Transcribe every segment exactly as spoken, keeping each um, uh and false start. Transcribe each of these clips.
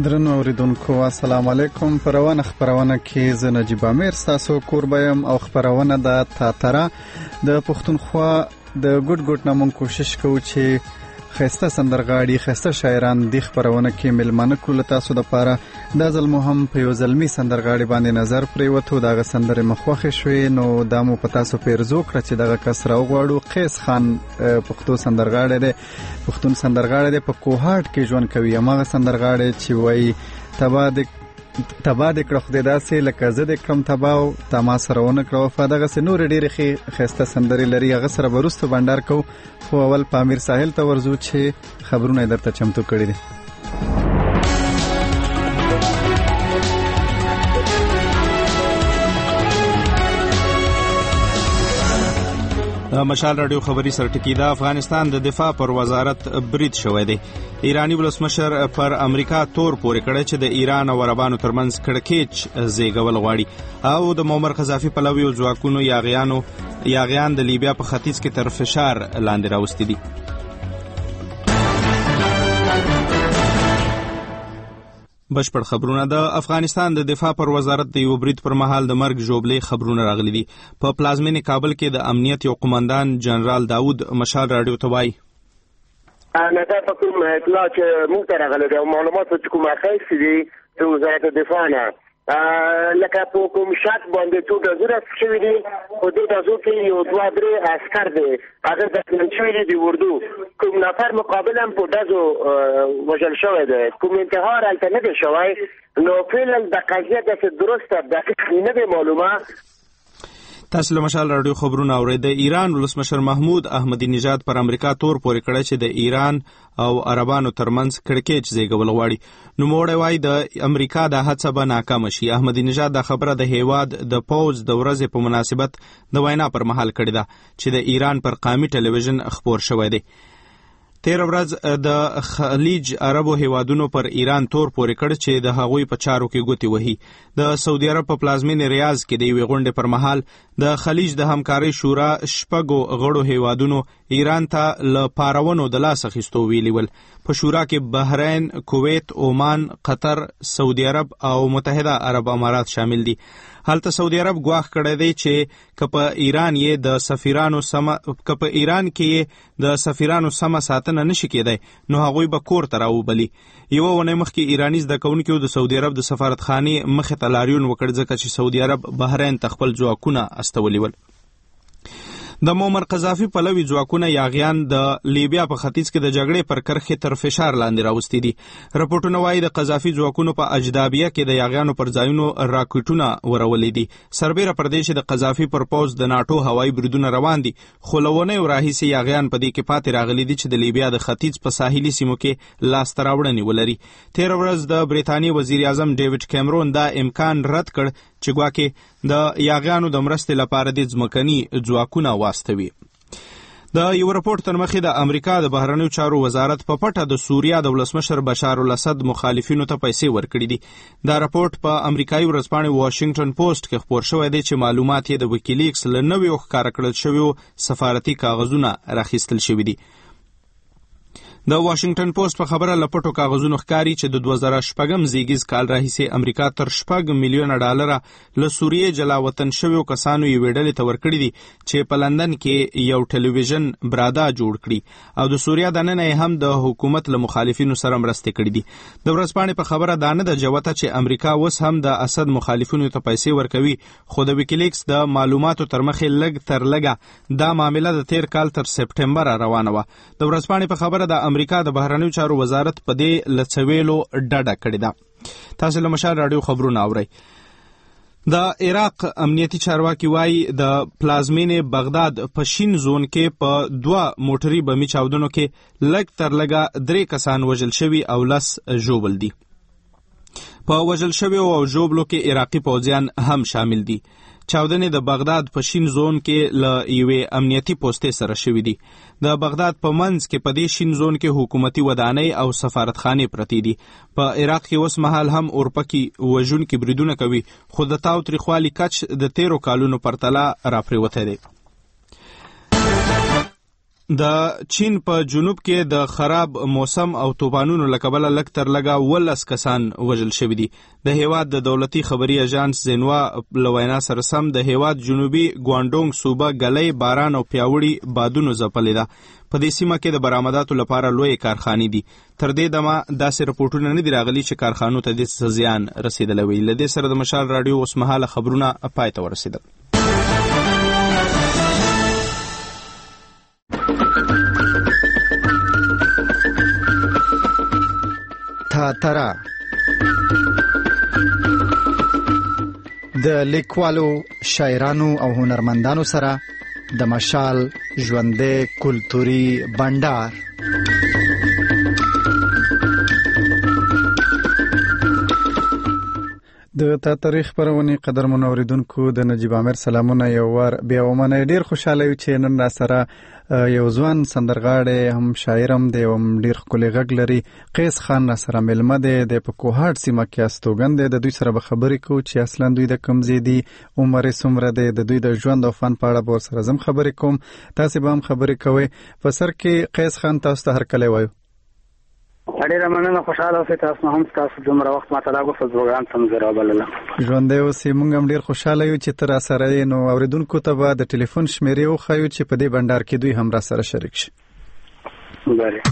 درنو اوریدونکو السلام علیکم. په روانه خبرونه کې زه نجیب امیر تاسو کوربایم او خبرونه د تاتره د پښتونخوا د ګډ ګډ نامون کوشش کوو چې خسته سندرغاړي خسته شاعران د خبرونه کې ملمانه کول تاسو د پاره د ظلم هم په یو ظلمي سندرغاړي باندې نظر پرې وته دغه سندره مخوخه شوې نو د مو پتا سو پیرزو کړ چې دغه کسره وغواړو. قیس خان پښتو سندرغاړي دی پښتون سندرغاړي دی په کوهاټ کې ژوند کوي. هغه سندرغاړي چې وایي تبا د تبا د کړه خدای داسې لکه زه د کړم تبا او تما سره ونه کړو فدغه سه نور ډېرې خسته سندري لري. هغه سره برسته بندر کو خو اول پامیر ساحل ته ورزو چې خبرونه درته چمتو کړی دي. مشال رادیو خبری سرټکی دا افغانستان د دفاع پر وزارت برید شوی دی. ایرانی ولسمشر پر امریکا تور پورې کړی چې د ایران او عربانو ترمنځ کړکېچ زیږول غواړي او د معمر قذافي پلوي او ځواکونو یاغیانو یاغیان د لیبیا په ختیځ کې تر فشار لاندې راوستي دي. بشپړ خبرونه. د افغانستان د دفاع پر وزارت د یو برید پر مهال د مرګ جوړلې خبرونه راغلي دي. په پلازمینې کابل کې د امنیت یو قومندان جنرال داوود مشال رادیو ته وایي انا دا کوم اطلاع چې موږ ته راغلي دي او معلومات چې کومه خاصه دي د وزارت دفاع نه لکه په کوم شک باندې ټول د زړه شوی دي او د تاسو کې یو دوه درې عسكر دي هغه د منشوري دی وردو کوم نفر مقابل هم په دازو وجل شوی دی کوم انتحار البته نه دی شوی نو فعلا د قضیه د درسته د نه دی معلومه. تاسو له مشال رادیو خبرونه اورئ. د ایران ولسمشر محمود احمدی نژاد پر امریکا تور پورې کړی چې د ایران او عربانو ترمنځ کړکېچ زیږول غواړي. نو موړی وایي د امریکا د هڅه به ناکامه شي. احمدی نژاد دا خبره د هیواد د پوز د ورځې په مناسبت د وینا پر مهال کړې ده چې د ایران پر قومي ټلویزیون خبر شوی دی. تیر ورځ د خلیج عربو هیوادونو پر ایران تور پورې کړ چې د هغوی په چارو کې ګوتې وهي. د سعودي عرب په پلازمینې ریاض کې د یوې غونډې پر مهال د خلیج د همکارۍ شورا شپږو غړو هیوادونو ایران ته له پارونو د لاس اخیستو ویلي ول. په شورا کې بحرین، کویت، عمان، قطر، سعودي عرب او متحده عرب امارات شامل دي. هلته سعودي عرب ګواښ کړی دی چې که په ایران یې د سفیرانو سمه که په ایران کې یې د سفیرانو سمه ساتنه نشي کېدی نو هغوی به کور ته راوبلي. یوه اونۍ مخکې ایراني زده کوونکو د سعودي عرب د سفارتخانې مخې ته لاریون وکړ ځکه چې سعودي عرب بحرین ته خپل ځواکونه استولي ول. د معمر قذافي پلوي ځواکونه یاغیان د لیبیا په ختیځ کې د جګړې پر کرښې تر فشار لاندې راوستي دي. راپورټونه وایي د قذافي ځواکونو په اجدابیه کې د یاغیانو پر ځایونو راکټونه ورولي دي. سربیره پر دې چې د قذافي پر پوز د ناټو هوایي بریدونه روان دي خو له اونیو راهیسې یاغیان په دې کې پاتې راغلي دي چې د لیبیا د ختیځ په ساحلي سیمو کې لاسته راوړنې ولري. تیر ورځ د بریتانیې وزیر اعظم ډیوډ کیمرون دا امکان رد کړ چې ګواکې د یاغیانو د مرستې لپاره د ځمکني ځواکونه واستوي. د یو راپورټ تر مخې د امریکا د بهرنیو چارو وزارت په پټه د سوریا د ولسمشر بشار الاسد مخالفینو ته پیسې ورکړي دي. دا راپورټ په امریکایي ورځپاڼې واشنگټن پوسټ کې خپور شوی دی چې معلومات یې د ویکیلیکس له نویو ښکاره کړل شویو سفارتي کاغذونه راخیستل شوي دي. د واشنگټن پوسټ په خبره له پټو کاغذونو ښکاري چې د دوه زره شپږم زیږیز کال راهیسې امریکا تر شپږ میلیونه ډالره له سوریې جلا وطن شویو کسانو یوې ډلې ته ورکړي دي چې په لندن کې یو ټلویزیون براده جوړ کړي او د سوریا دننه یې هم د حکومت له مخالفینو سره مرستې کړي دي. د ورځپاڼې په خبره دا نه ده جوته چې امریکا اوس هم د اسد مخالفینو ته پیسې ورکوي خو د ویکیلیکس د معلوماتو تر مخې لږ تر لږه دا معامله د تیر کال تر سپټمبر روانه وه. د ورځپاڼې په خبره د امریکا د بهرنیو چارو وزارت په دې لڅویلو ډډه کړې ده. تاسو له مشال رادیو خبرونه اورئ. د عراق امنیتي چارواکي وایي د پلازمینې بغداد په شین زون کې په دوه موټري بمي چاودنو کې لږ تر لږه درې کسان وژل شوي او لس ژوبل دي. په وژل شویو او ژوبلو کې عراقي پوځیان هم شامل دي. چاودنې د بغداد په شین زون کې له یوې امنیتي پوستې سره شوي دي. د بغداد په منځ کې په دې شین زون کې حکومتي ودانۍ او سفارتخانې پرتې دي. په عراق کې اوس مهال هم اورپکي وژونکي بریدونه کوي خو د تاو تریخوالي کچ د تیرو کالونو پرتله راپریوتی دی. د چین په جنوب کې د خراب موسم او طوفانونو لکبله لک تر لګا ولس کسان وژل شوي دي. د هیواد د دولتي خبري اژانس زینوا لوینا سره سم د هیواد جنوبي ګوانډونګ صوبه غلې باران او پیاوړي بادونو ځپلې ده. په دې سیمه کې د برآمداتو لپاره لوی کارخانې دي. تر دې دمه داسې رپورټونه نه دي راغلي چې کارخانو ته د زیان رسیدلی وي. له دې سره د مشال راډیو اوسمهاله خبرونه پای ته ورسېدل. تاترا د لیکوالو، شاعرانو او هنرمندانو سره د مشال ژوندې کلتوري بندر. د تا تاریخ پرونی قدرمن اوریدونکو د نجیب امیر سلامونه یو ور بیا ومنه. ډیر خوشاله یو چې نن را سره یو ځوان سندرغاړی هم شاعرم دی او ډیر ښکلی غږ لري. قیس خان را سره مېلمه دی. د په کوهاټ سیمه کې استوګن دی. د دوی سره به خبرې کوو چې اصلا دوی د کوم ځای دي، عمر یې څومره دی، د دوی د ژوند او فن په اړه به ورسره زم خبرې کوم. تاسې به هم خبرې کوئ. په سر کې قیس خان تاسو ته هرکلی وایو. ډېره مننه، خوشحاله اوسئ. تاسو هم تاسو دومره وخت ماته راغوښتل پروګرام ته مې راوبلله. ژوندی اوسئ. موږ هم ډېر خوشحاله یو چې ته را سره یې. نو اورېدونکو ته به د ټلیفون شمېرې وښایو چې په دې بنډار کې دوی هم را سره شریک شي. بله.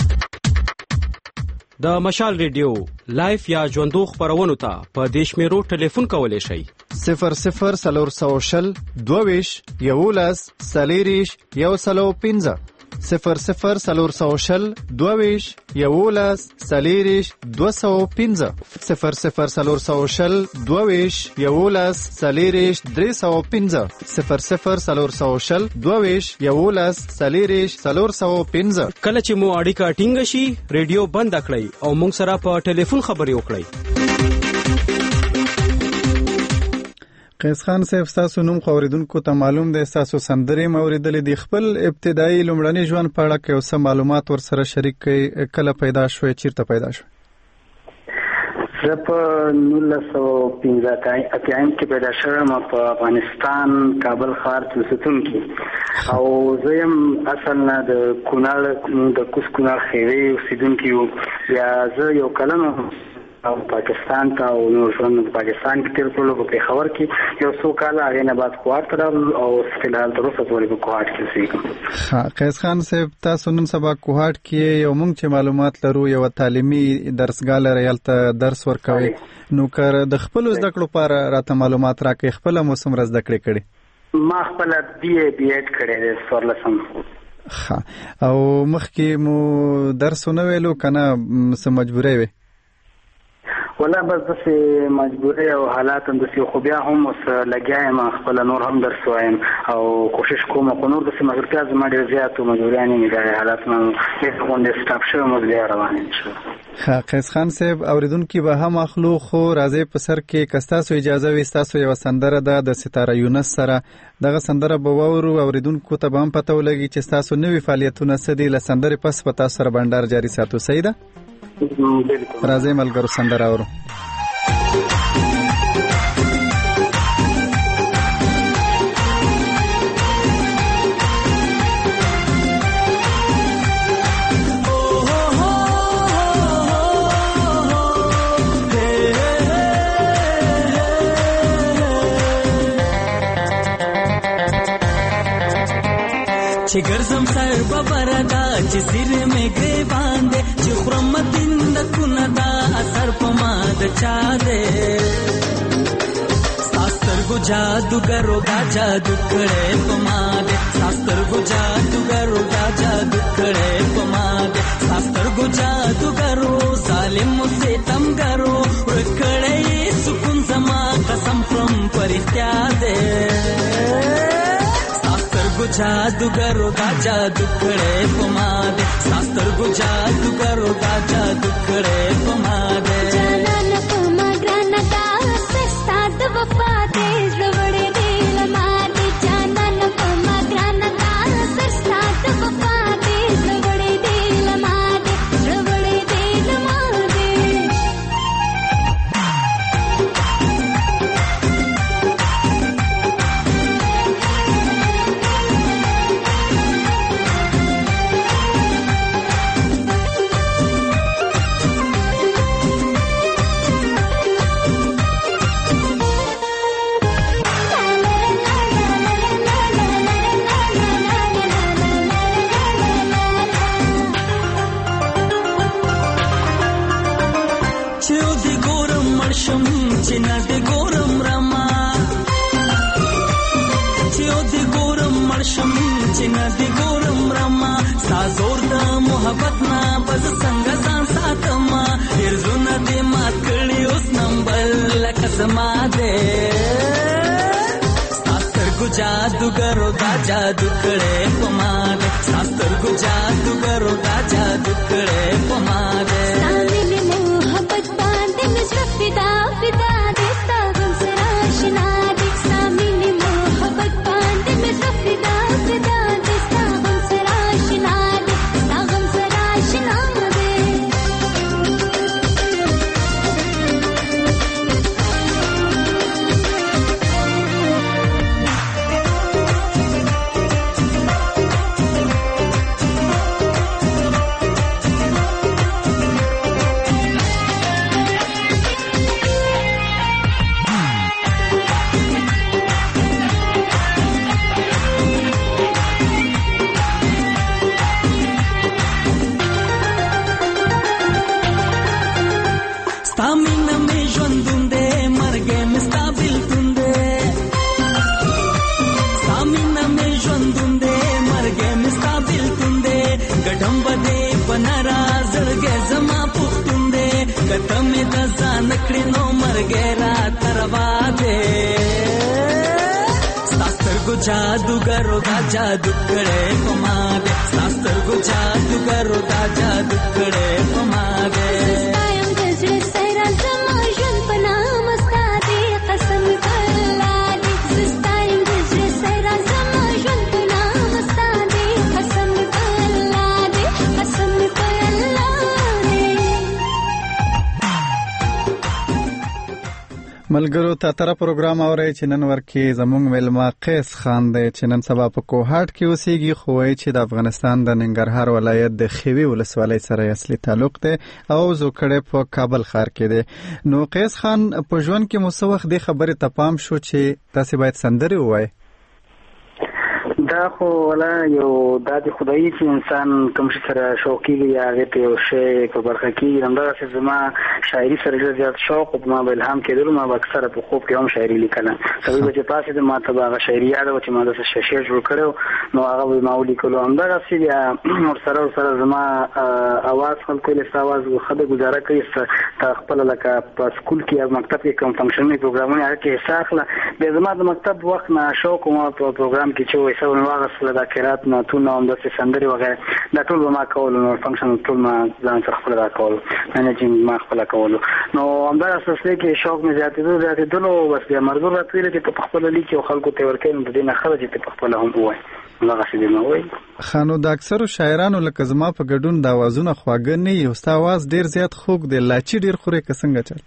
د مشال ریډیو لایف یا ژوندو خپرونو ته په دې شمېرو ټلیفون کولی شئ: صفر صفر څلور سوه شل دوه ویشت یولس څلېرویشت یو سلو پنځه صفر صفر څلور سوه شل دوه ویشت یولس څلېرویشت دوه سوه پنځه صفر صفر څلور سوه شل دوه ویشت یولس څلېرویشت درې سوه پنځه صفر صفر څلور سوه شل دوه ویشت یولس څلېرویشت څلور سوه پنځه. کله چې مو اړیکه ټینګه شي ریډیو بند کړئ او موږ سره په ټلیفون خبرې وکړئ. قیس خان صاحب، تاسو نوم خو اوریدونکو ته معلوم دی، تاسو سندرې م اورېدلې دي. خپل ابتدایي لومړني ژوند په اړه که یو څه معلومات ورسره شریک کړئ. کله پیدا شوی، چیرته پیدا شوی؟ زه په نولس سوه پنځه اتیایم کې پیدا شوم په افغانستان کابل ښار کې اوسېدونکی، او زه یم اصل نه د کونړ د کوز کونړ خیوې اوسېدونکی یم. بیا زه یو کلن او پاکستان ته او نور ژوند په پاکستان کې تېر کړلو. په پېښور کې یو څو کاله، هغې نه بعد کوهاټ ته راغلو او فلحال تر اوسه پورې په کوهاټ کې اوسېږم. قیس خان صاحب، تاسو نن سبا کوهاټ کې یو موږ چې معلومات لرو یوه تعلیمي درسګاه لرئ، هلته درس ورکوئ. نو که د خپلو زده کړو لپاره راته معلومات راکړئ، خپله مو څومره زده کړې کړې؟ ما خپله بي اے بي ایډ کړی دی، څوارلسم. ښه. او مخکې مو درس ونه ویلو که نه څه مجبورۍ وې؟ ولا بس داسې مجبورۍ او حالات هم داسې، خو بیا هم اوس لګیا یم خپله نور هم درس وایم او کوشش کوم، خو نور داسې ملګرتیا زما ډېر زیات و، مجبوریانې مې دا حالات نه هېڅ غوندې سټاپ شوی، اوس بیا روان یم انشاءالله. ښه. قیس خان صاحب، اورېدونکي به هم اخلو، خو راځئ په سر کې که ستاسو اجازه وي ستاسو یوه سندره ده د ستاره یونس سره، دغه سندره به واورو. اورېدونکو ته به هم پته ولګي چې ستاسو نوي فعالیتونه څه دي. له سندرې پس به تاسو سره بنډار جاري ساتو. صحیح ده؟ راځئ ملګرو سندره اورو. چې ګرځم سر ببره دا چې سر مې ګریبان دی چې خورم تندکونه دا اثر په ما د چا دی ستا سترګو جادوګرو دا جادو کړی په ما دی ستا سترګو جادوګرو دا جادو کړی په ما دی ستا سترګو جادوګرو ظالمو ستمګرو ورک کړی سکون زما قسم خورم په رښتیا دی جادوګرو دا جادو کړی په ما دی ستا سترګو جادوګرو دا جادو کړی په ما دی جانانه په ما ګرانه دا ستا د وفا دی زړه وړی دی له ما دی جانانه په ما ګرانه دا ستا د وفا دی زړه وړی دی له ما دی زړه وړی دی له ما دی لاړ شم چې نه دې ګورم رما ستا زور د محبت نه بس څنګه ځان ساتما ډېر زړونه دې مات کړي اوس نمبر لکه زما دی ستا سترګو جادوګرو دا جادو کړی په ما دی ستا سترګو جادوګرو دا جادو کړی په ما دی ستا مینې محبت باندې مې زړه فدا فدا دی ستا غم سره اشنا دی ستا مینې محبت باندې مې زړه فدا فدا دی ستا غم سره اشنا دی ستا غم سره اشنا دی نکړې نو مرګې راته روا دی ستا سترګو جادوګرو دا جادو کړی په ما دی ستا سترګو جادوګرو دا جادو کړی په ما دی ستا یم د زړه سیرا زما ژوند په نام ستا دی قسم په الله دی ستا یم د زړه سیرا زما ژوند په نام ستا دی قسم په الله دی قسم په الله دی ملګرو تاتره پروګرام اورئ چې نن ورکې زموږ مېلمه قیس خان دی چې نن سبا په کوهاټ کې اوسېږي خو وایي چې د افغانستان د ننګرهار ولایت د خیوي ولسوالۍ سره یې اصلي تعلق دی او زوکړی په کابل ښار کې دی نو قیس خان په ژوند کې مو څه وخت دې خبرې ته پام شو چې تاسې باید سندرې ووایئ دا خو ولا یو د خدای چې انسان کوم شي سره شوقي وي هغه ته یو شی په برخه کې همدغه زما شاعري سره ډېر زیات شوق او ما به الهام کېدل ما به اکثره په خوب کې هم شاعري لیکله سبب چې پاسې د ما ته هغه شاعري یاد و چې ما د شیشه جوړ کړو نو هغه به ما ولیکلو همدغه چې ور سره سره زما اواز خلکو له اواز خده گزاره کوي تا خپل لکه په سکول کې او مکتب کې کوم فنکشني پروګرامونه هغه کې ساخله به زما د مکتب وخت نه شوق ما په پروګرام کې چې وایي نو واغسله د قرات نه تو نو د سندري وغه د ټول ما کول نو فنکشن ټول ما ځان څخه خپل راکول منیجینګ ما خپل کول نو همدا اساسه کې شوق مې زیاتې زیاتې دلو بس بیا مرګ راځي چې په خپل لیکي او خلکو ته ورکې نو د دې نه خرج ته په خپل هم وای هغه څه دی نو وای خانو د اکثر شاعرانو لکه زما په ګډون د اوازونه خواږه نه یو ستا आवाज ډیر زیات خوږ دی لاچی ډیر خوري کسنګ چل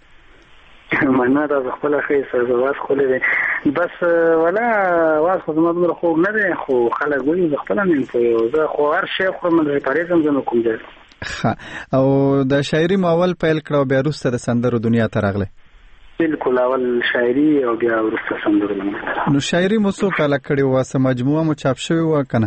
مننه دا خپل خیر سره واس خولې بس ولا واس خو زما دمر خوږ نه دی خو خلک وایي خپل نه په زه خو هر شی خو من ریپاریزم زنه کوم دی او د شاعري ماول پیل کړو بیا وروسته د سندرو دنیا ته راغله بالکل اول شاعري او بیا وروسته سندرو نو شاعري مو څو کاله کړی و سم مجموعه مو چاپ شوی و کنه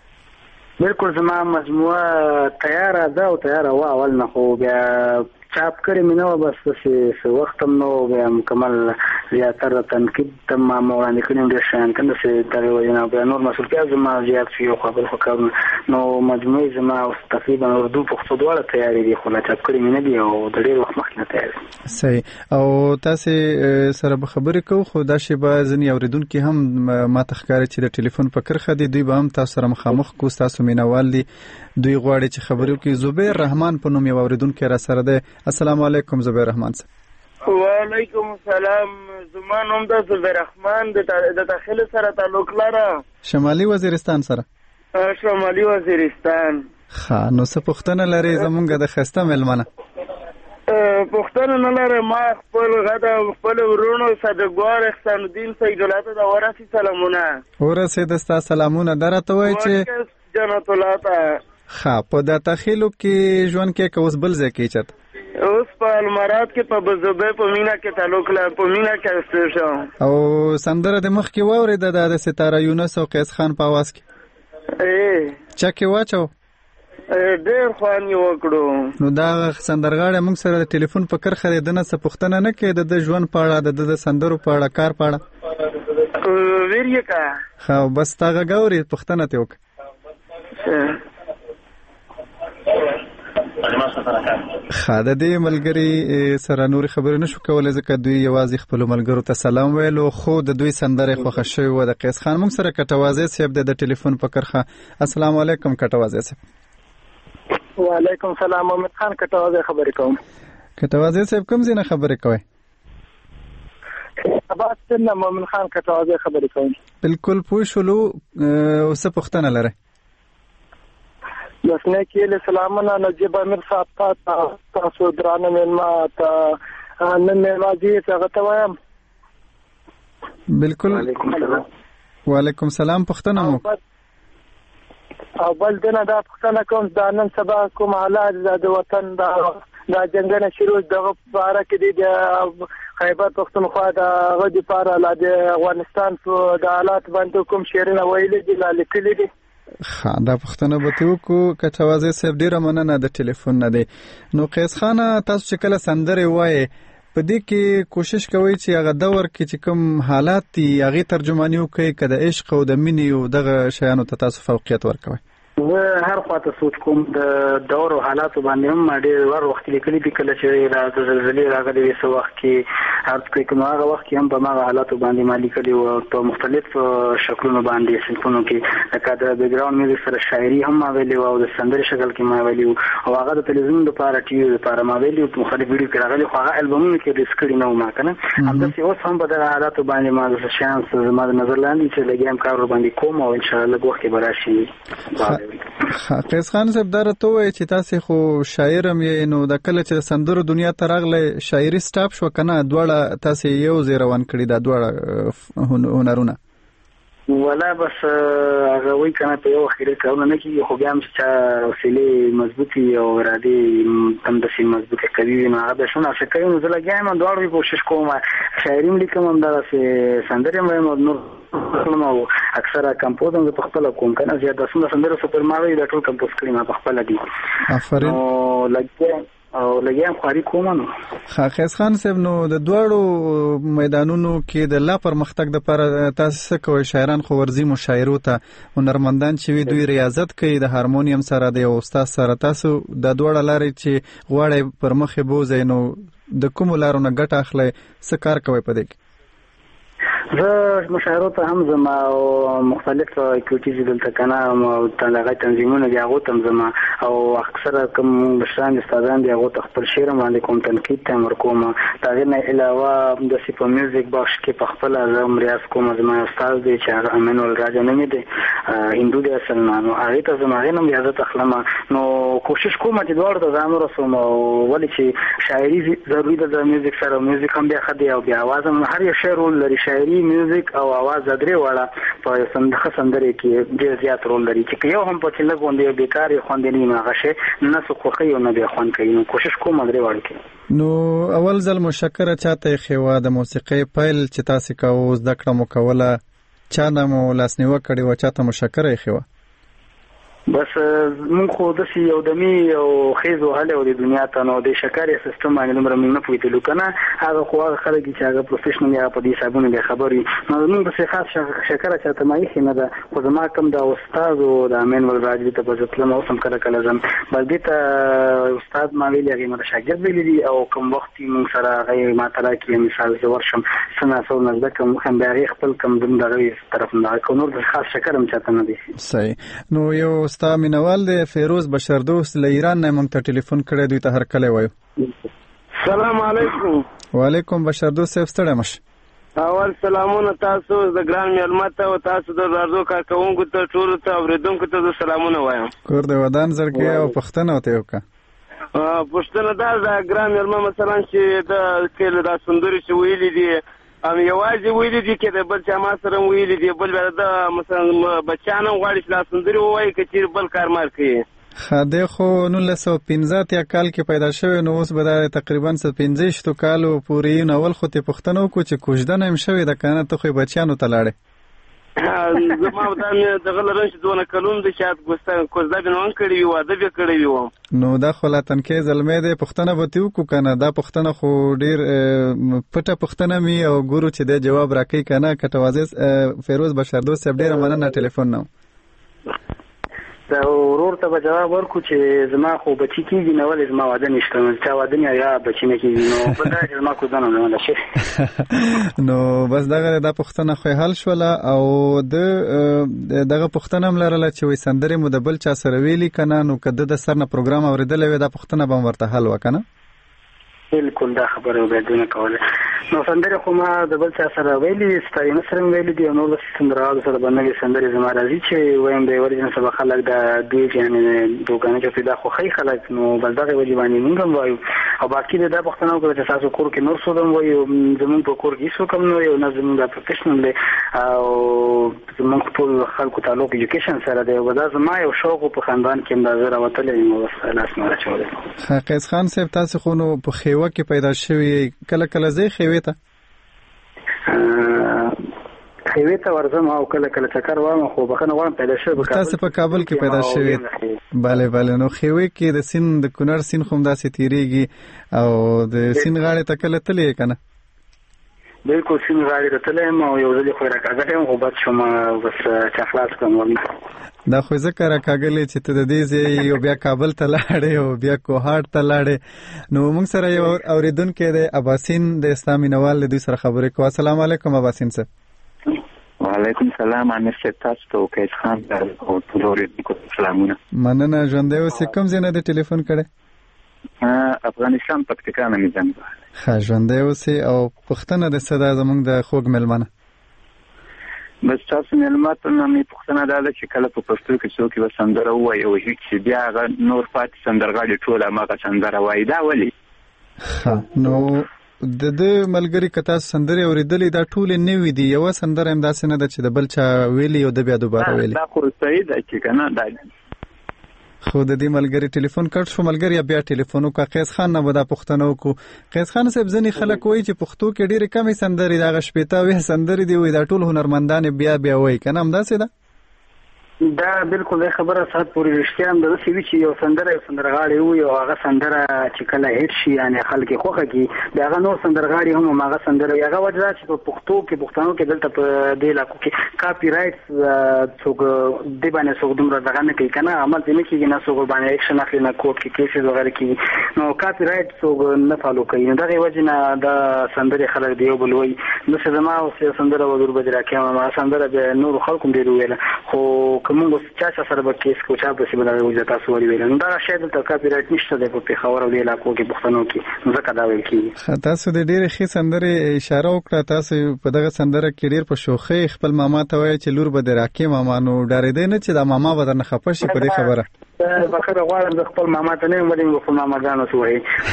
بالکل زما مجموعه تیار ده او تیار و اول نه خو بیا چاپ کړی مې نو بس څه وخت نو بیا مکمل زیاتره تنقید تم ما وړاندې کړم د شان کنده څه دا وینا بیا نور مسؤلیت زما زیات شي خو خپل حکم نو مجموعه زما تقریبا اردو پښتو دواړه تیاری دي خو لا چاپ کړی مې نه دی او د ډېر وخت مخکې نه تیار صحیح او تاسو سره به خبرې کوو خو دا شی به ځنی اوریدونکو هم ما تخکاري چې د ټلیفون په کرخه دي دوی به هم تاسو سره مخامخ کو تاسو مینوال دي دوی غواړي چې خبرو کې زبیر رحمان په نوم یو اوریدونکو را سره ده السلام علیکم زبیر رحمان صاحب وعلیکم السلام زما نوم د زبیر رحمان د داخل سره تعلق لري شمالي وزیرستان سره شمالي وزیرستان ښه نو څه پوښتنه لري زمونږ د خسته ملمنه پوښتنه نه لري ما خپل غدا خپل ورونو صدګوار احسان الدین سید الله ته ورسي سلامونه ورسید ستا سلامونه درته وای چې جنت الله ته ښه په د تخیلو کې ژوند کې کوس بل ځای کې چت اوس په المارات کې په بزبه په مینا کې تعلق لري په مینا کې استشو او سندره د مخ کې واورید د ستاره یونس او قیس خان په आवाज کې اے چکه واچو ډېر خوان یو کړو نو دا سندرغاړي موږ سره د ټلیفون په کرخه د نه څه پوښتنه نه کې د ژوند په اړه د سندرو په اړه کار په اړه ویریه کا خو بس تا غاوري پښتنه ته وک خاده دې ملګری سره نور خبرې نشو کولای ځکه دوی یوازې خپل ملګرو ته سلام ویلو خو د دوی سندره خوښه شوی و د قیس خان موږ سره کټوازی صاحب د ټلیفون په کرخه. السلام علیکم کټوازی صاحب. وعلیکم السلام محمد خان کټوازی خبرې کوم. کټوازی صاحب کوم ځای نه خبرې کوي؟ اباد څنګه محمد خان کټوازی خبرې کوم. بالکل پوه شولو. اوس پښتنه لره لسنه کې له سلامونه نجيب امیر صاحب ته تاسو درانه مېلمه ته نن مېلمه ته غته وایم. بالکل وعلیکم السلام پښتنه مو او بل دنه دا پښتنه کوم د نن سبا کوم حالات د وطن د د جنگونه شروع دغه باره کې د خیبر پښتونخوا د غوډي پاره لا د افغانستان په د حالات باندې کوم شعرونه ویلي دي لا لیکلي دي. دا پښتنه به ته وکړو کټوازی صاحب ډیره مننه د ټلیفون نه دی. نو قیس خان تاسو چې کله سندره وایي په دې کې کوشش کوئ چې هغه دور کې چې کوم حالات دي هغه ترجمانی وکړي که د عشق او د مینې او دغه شیانو ته تاسو فوقیت ورکوئ. زه هر خواته سوچ کوم د دور او حالاتو باندې هم ډېر ور وخت لیکلي دي کله چې را د زلزلې راغلي وي څه وخت کې هر څه کوم هغه وخت کې هم په هغه حالاتو باندې ما لیکلي او په مختلف شکلونو باندې صنفونو کې لکه د بیک ګراوند میوزیک سره شاعري هم ما ویلي او د سندرې شکل کې ما ویلي او هغه د تلویزیون لپاره ټي وي لپاره ما ویلي او مختلف ویډیو کې راغلي خو هغه البومونه کې ریس کړي نه و ما کنه همداسې اوس هم په دغه حالاتو باندې ما د شانس زما د نظر لاندې چې لګیم کار باندې کوم او ان شاء الله وخت کې براشي. قیس خان صاحب دا راته وایي چې تاسې خو شاعر هم یې نو د کله چې سندرو دنیا ته راغلی شاعري سټاپ شوه که نه دواړه تاسې یو ځای روان کړي دا دواړه هنرونه؟ ولا بس هغه وایي که نه په یو وخت کې ډېر کارونه نه کېږي خو بیا هم چې چا حوصلې مضبوطې او ارادې همداسې مضبوطې قوي وي نو هغه بیا شونه څه کوي نو زه لګیا یم دواړو کوشش کوم شاعري هم لیکم همدغسې سندرې هم وایم او نور او اکثره کمپوز هم په خپل کوم کنه زیات د څومره سندرو سپر ماوي د ټول کمپوز کړی ما په خپل دي. آفرین. او لګیا او لګیا خاري کوم نو. قیس خان صاحب نو د دواړو میدانونو کې د لا پرمختګ لپاره تاسو څه کوئ؟ شاعران خو ورزي مشاعرو ته هنرمندان چې وي دوی ریاضت کوي د هارمونیم سره د یو استاد سره تاسو د دواړو لارې چې غواړئ پر مخې بوځئ نو د کومو لارو نه ګټه اخلئ څه کار کوئ په دې کې؟ زه مشاعرو ته هم زما او مختلف اکټیویټیز دلته کنه او تنظیمونه تنظیمونه دی هغه تم زما او اکثره کوم مشران استادان دی هغه ته خپل شعر باندې کوم تنقید ته مرکوم تغیر نه علاوه د سی په میوزیک باکس کې په خپل ازم ریاض کوم زما استاد دی چې هغه امنول راجا نه دی هندو دی اصل نه نو هغه ته زما غنم ریاضت اخلم نو کوشش کوم چې دوړ ته ځان رسوم او ولې چې شاعري ضروري ده د میوزیک سره میوزیک هم بیا خدي او بیا आवाज هم هر یو شعر لري شاعري میوزیک او आवाज درې واړه په سندخه سندرې کې ډېر زیات رول لري چې یو هم په چې لګوندې بیکار خوندې نه ماغشه نه سخوخي او نه به خوان کوي نو کوشش کوم درې واړه کې. نو اول ځل مشکره چاته خوا د موسیقي پیل چې تاسو کوو زده کړه مو کوله چا نه مو لاسنیوه کړی و چاته مشکره خوا؟ بس مونږ خو د سی یو دمی او خیزو حاله او د دنیا ته نو د شکر سیستم باندې نمبر موږ نه پوهیدلو کنه هغه خو هغه خلک چې هغه پروفیشنل یا په دې حسابونه به خبري نو موږ به خاص شکر چاته مایي نه ده خو زما کوم د استاد او د امین ول راځي ته په ځکه نو سم کړه کله ځم بل دې ته استاد ما ویلي هغه مر شاګرد ویلي او کوم وخت موږ سره هغه ما ترا کې مثال زه ورشم سنا سو نه ده کوم هم بیا خپل کوم دم دغه طرف نه کوم نور خاص شکر هم چاته نه دي. صحیح. نو یو ستا مینوال دی فیروز بشردوست له ایران نه مونږ ته ټلیفون کړی دوی ته هر کله وایو. سلام علیکم. وعلیکم بشردوست صاحب ستړی مشه. اول سلامونه تاسو د ګران مېلمه ته او تاسو د راډیو کارکونکو ته ټول ته اوریدونکو ته سلامونه وایم. کور د ودان زړګي او پښتنه وته وکا. پښتنه دا د ګران مېلمه مثلا چې د کله د سندري چې ویلي دي ام یوازې ویلي دي کې د بل چا ما سره ویلي دي بل د مثلا بچانو غواړي چې لاسندري وایي چې بل کار مار کوي. خاده خو نولس سوه پنځه اتیا کال کې پیدا شوی نو اوس به دا تقریبا څه پنځه شتو کالو پورې نو اول خو ته پښتنو کو چې کوژدن هم شوی د کنه ته خو بچانو ته لاړې. زما دا مې دغه لرم چې دونه کلون دی شاید کوزده به نوان کړی وي واده به کړی وي وم نو دا خو لا تنکې زلمی دی پوښتنه به تې وکړو که نه دا پوښتنه خو ډېر پټه پوښتنه مې او ګورو چې دی جواب راکوي که نه کټوازی فیروز بشردوست صاحب ډېره مننه ټلیفون نه دا ورور ته به جواب ورکړو چې زما خو بچي کېږي نه ولې زما واده نشته چا واده نه یا بچي نه کېږي نو په دا چې زما کوزده نه شي نو بس دغه دا پوښتنه خو حل شوله او د دغه پوښتنه هم لرله چې وایي سندرې مو د بل چا سره ویلي که نه نو که د سر نه پروګرام اورېدلی وی دا پوښتنه به هم ورته حل وه که نه بالکل دا خبره باید نه کوله نو سندرې خو ما د بل چا سره ویلي ستارینه سره مې ویلي دي او نور سندرغاړو سره به نوې سندرې زما راځي چې وایم د یوه ورځې سبا خلک دا دوی یعنې دوکانه چې دا خوښوي خلک نو بس دغه وجې باندې مونږ هم وایو او باقي د دا پوښتنه وکړه چې ستاسو کور کې نور څوک هم وایي زمونږ په کور کې هېڅوک هم نه وایي او نه زمونږ دا پروفیشنل دی او زمونږ ټول خلکو تعلق ایجوکیشن سره دی او دا زما یو شوق په خاندان کې هم دا زه راوتلی یم او بس لاس مې راچولی قیس خان صاحب تاسو خو نو په خیوه کې پیدا شوي کله کله ځئ خیوې ته خیوې ته ورځم او کله کله چکر وایم خو بخښنه غواړم پیدا شوی تاسو په کابل کې پیدا شوي بله بله نو خیوې کې د سیند د کونړ سیند خو همداسې تېرېږي او د سیند غاړې ته کله تللی یې که نه بالکل سیند غاړې ته تللی یم او یو ځل یې خو یې راکاږلی یم خو بد شوم بس چا خلاص کړم دا خو ځکه راکاږلی چې ته د دې ځای یو بیا کابل ته لاړې او بیا کوهاټ ته لاړې نو موږ سره یو اورېدونکی دی اباسین د اسلام مینوال د دوی سره خبرې کوو السلام علیکم اباسین صاحب وعلیکم سلام امیر صاحب تاسو ته قیس خان او ټول اورېدونکو سلامونه مننه ژوندی اوسې کوم ځای نه دې ټلیفون کړی افغانستان پکتیکا نه مې زنګ ښه ژوندی اوسې او پوښتنه د څه ده زموږ د خوږ مېلمانه بس تاسو مېلمه ته نه مې پوښتنه دا ده چې کله په پښتو کې څوک یوه سندره ووایي او هېڅ بیا هغه نور پاتې سندرغاړي ټول هماغه سندره وایي دا ولې ښه نو د ده ملګري که تاسو سندرې اورېدلې دا ټولې نوي دي یوه سندره هم داسې نه ده چې د بل چا ویلي او د بیا دوباره ویلي دا خو صحیح ده چې که نه دا خو د دې ملګري ټلیفون کټ شو ملګري بیا ټلیفون وکړه قیس خان نه به دا پوښتنه وکړو قیس خان صاحب ځینې خلک وایي چې پښتو کې ډېرې کمې سندرې دي هغه شپېته اویا سندرې دي وایي دا ټول هنرمندان بیا بیا وایي که نه همداسې ده دا بالکل دا خبره سات پورې رښتیا هم داسې وي چې یو سندره یو سندرغاړی وي او هغه سندره چې کله هیټ شي یعنې خلک یې خوښه کړي د هغه نور سندرغاړي هم هماغه سندره وي هغه وجه ده چې په پښتو کې پښتنو کې دلته په دې علاقو کې کاپي رایټس څوک دې باندې څوک دومره دغه نه کوي که نه عمل دې نه کېږي نه څوک باندې ایکشن اخلي نه کوټ کې کیسز وغیره کېږي نو کاپي رایټ څوک نه فالو کوي نو دغې وجې نه دا سندرې خلک د یو بل وایي داسې زما اوس یو سندره وګور به دې راکوم هغه سندره بیا نورو خلکو هم ډېر وویله خو که موږ چا چا سره به کیس کو چا پسې به دغه وجه تاسو ولې ویل نو دا شاید دلته کاپي رایټ نشته دی په پېښور او دې علاقو کې پښتنو کې نو ځکه دا ویل کېږي تاسو د ډېرې ښې سندرې اشاره وکړه تاسو په دغه سندره کې ډېر په شوخۍ خپل ماما ته وایي چې لور به دې راکې ماما نو ډارېدی نه چې دا ماما به درنه خفه شي په دې خبره بخښنه غواړم د خپل ماما ته نه یم ولې خپل ماماګانو ته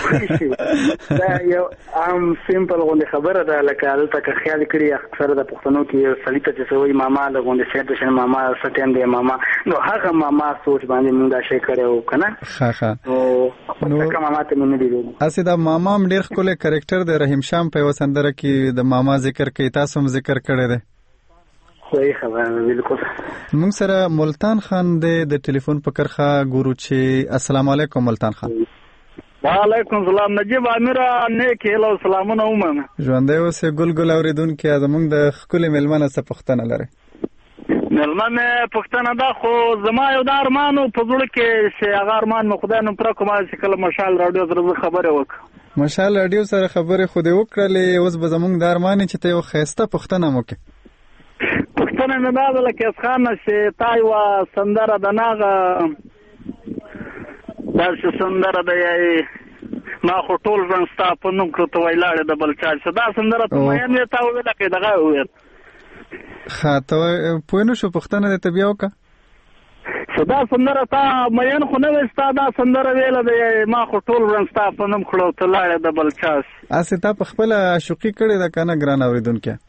وایي دا یو عام سیمپل غوندې خبره ده لکه هلته که خیال کړي اکثره د پښتنو کې سړي ته چې څه وایي ماما د غوندې سیټ د شن ماما څه ټایم دی ماما نو هغه ماما سوچ باندې موږ دا شی کړی وو که نه ښه ښه نو ځکه ماما ته مې نه دی ویلي هسې دا ماما هم ډېر ښکلی کرکټر دی رحیم شام په یوه سندره کې د ماما ذکر کوي تاسو هم ذکر کړی دی صحیح خبره بالکل موږ سره ملتان خان دی د ټلیفون په کرښه ګورو چې السلام علیکم ملتان خان وعلیکم السلام نجیب امیر نیک هیله او سلامونه ومنه ژوندی اوسې ګل ګل اورېدونکي زموږ د ښکلې مېلمه نه څه پوښتنه لرئ مېلمه مې پوښتنه دا خو زما یو دا ارمان و په زړه کې چې هغه ارمان مې خدای نوم پوره کړم چې کله مشال راډیو سره زه خبرې وکړم مشال راډیو سره خبرې خو دې وکړلې اوس به زموږ د ارمان چې ته یو ښایسته پوښتنه هم وکړې پوښتنه مې دا ده لکه اسخان چې تا یوه سندره د ناغه داسې سندره ده ما خو ټول ژوند ستا په نوم کړو ته ویلاړې د بل چا چې دا سندره ته مین وې تا وویله که دغه وویل ښه ته پوه نه شو پوښتنه دې ته بیا وکړه چې دا سندره تا مین خو نه وې ستا دا سندره ویله ده ما خو ټول ژوند ستا په نوم کړو ته لاړې د بل چا هسې تا په خپله عاشقي کړې ده که نه ګران اورېدونکی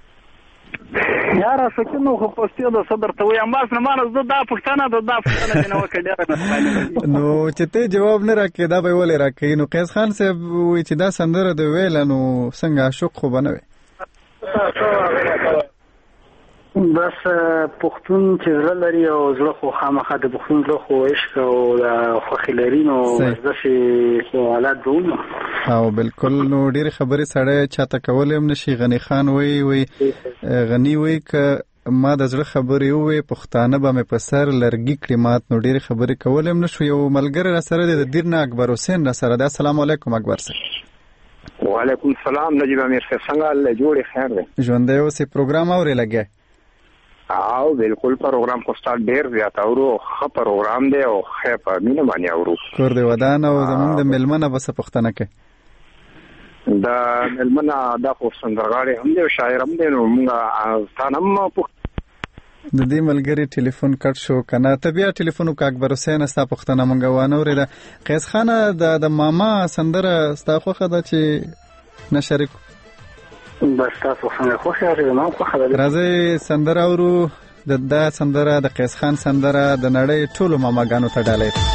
یاره سکینو خو پوستې د صدر ته وایم بس نه مانه زه دا پوښتنه ده دا پوښتنه دې نه وکړه ډېره نو چې ته جواب نه راکړې دا به یې ولې راکوي نو قیس خان صاحب وایي چې دا سندره دې ویله نو څنګه عاشق خو به نه وې بس پښتون چې زړه لري او زړه خو خامخا د پښتون زړه خو عشق او خوښي لري نو داسې سوالات به وو. او بالکل نو ډېرې خبرې سړی چاته کولی هم نشي. غني خان وایي وایي غني وایي که ما د زړه خبرې ووایې پښتانه به مې په سر لرګي کړي مات. نو ډېرې خبرې کولی هم نشو. یو ملګری را سره دی د دیر نه اکبر حسین را سره دی. السلام علیکم اکبر صاحب. وعلیکم السلام نجیب امیر صاحب څنګه الله جوړې خیر دی؟ ژوندی اوسې. پروګرام اورې لګیا؟ او بالکل پروګرام خو ستا ډېر زیات اورو. ښه پروګرام دی او ښه په مینه باندې اورو. کور دې ودان او زمونږ د مېلمه نه به څه پوښتنه کوې؟ د مېلمه نه دا خو سندرغاړی هم دی او شاعر هم دی. نو مونږ ستا نه هم د دې ملګري ټلیفون کټ شو که نه. ته بیا ټلیفون وکړه اکبر حسین. ستا پوښتنه مونږ وانه اورېده. قیس خانه د ماما سندره ستا خوښه ده چې نه شریک؟ بس تاسو څنګه خوښه یې؟ ما خوښه ده. راځئ سندره اورو. د دا سندره د قیس خان سندره د نړۍ ټولو ماماګانو ته ډالۍ ده.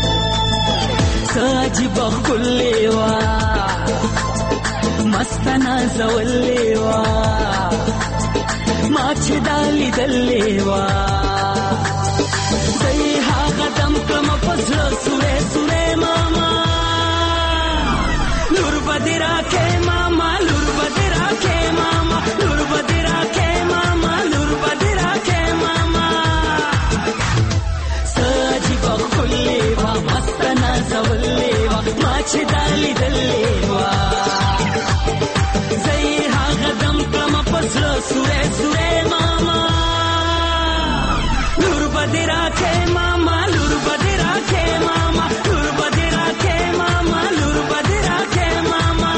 عجیب ښکلې وه مسته نازولې وه ما چې دا لیدلې وه زه یې هغه دم کړمه په زړه سورې سورې ماما لور به دې راکې ماما لور به دې راکې ماما لور به دې راکې ماما لور به دې راکې ماما څه عجیبه ښکلې وه مسته نازولې وه ما چې دا لیدلې وه زه یې هغه دم کړمه په زړه سورې سورې ماما لور به دې راکې ماما لور به دې راکې ماما لور به دې راکې ماما لور به دې راکې ماما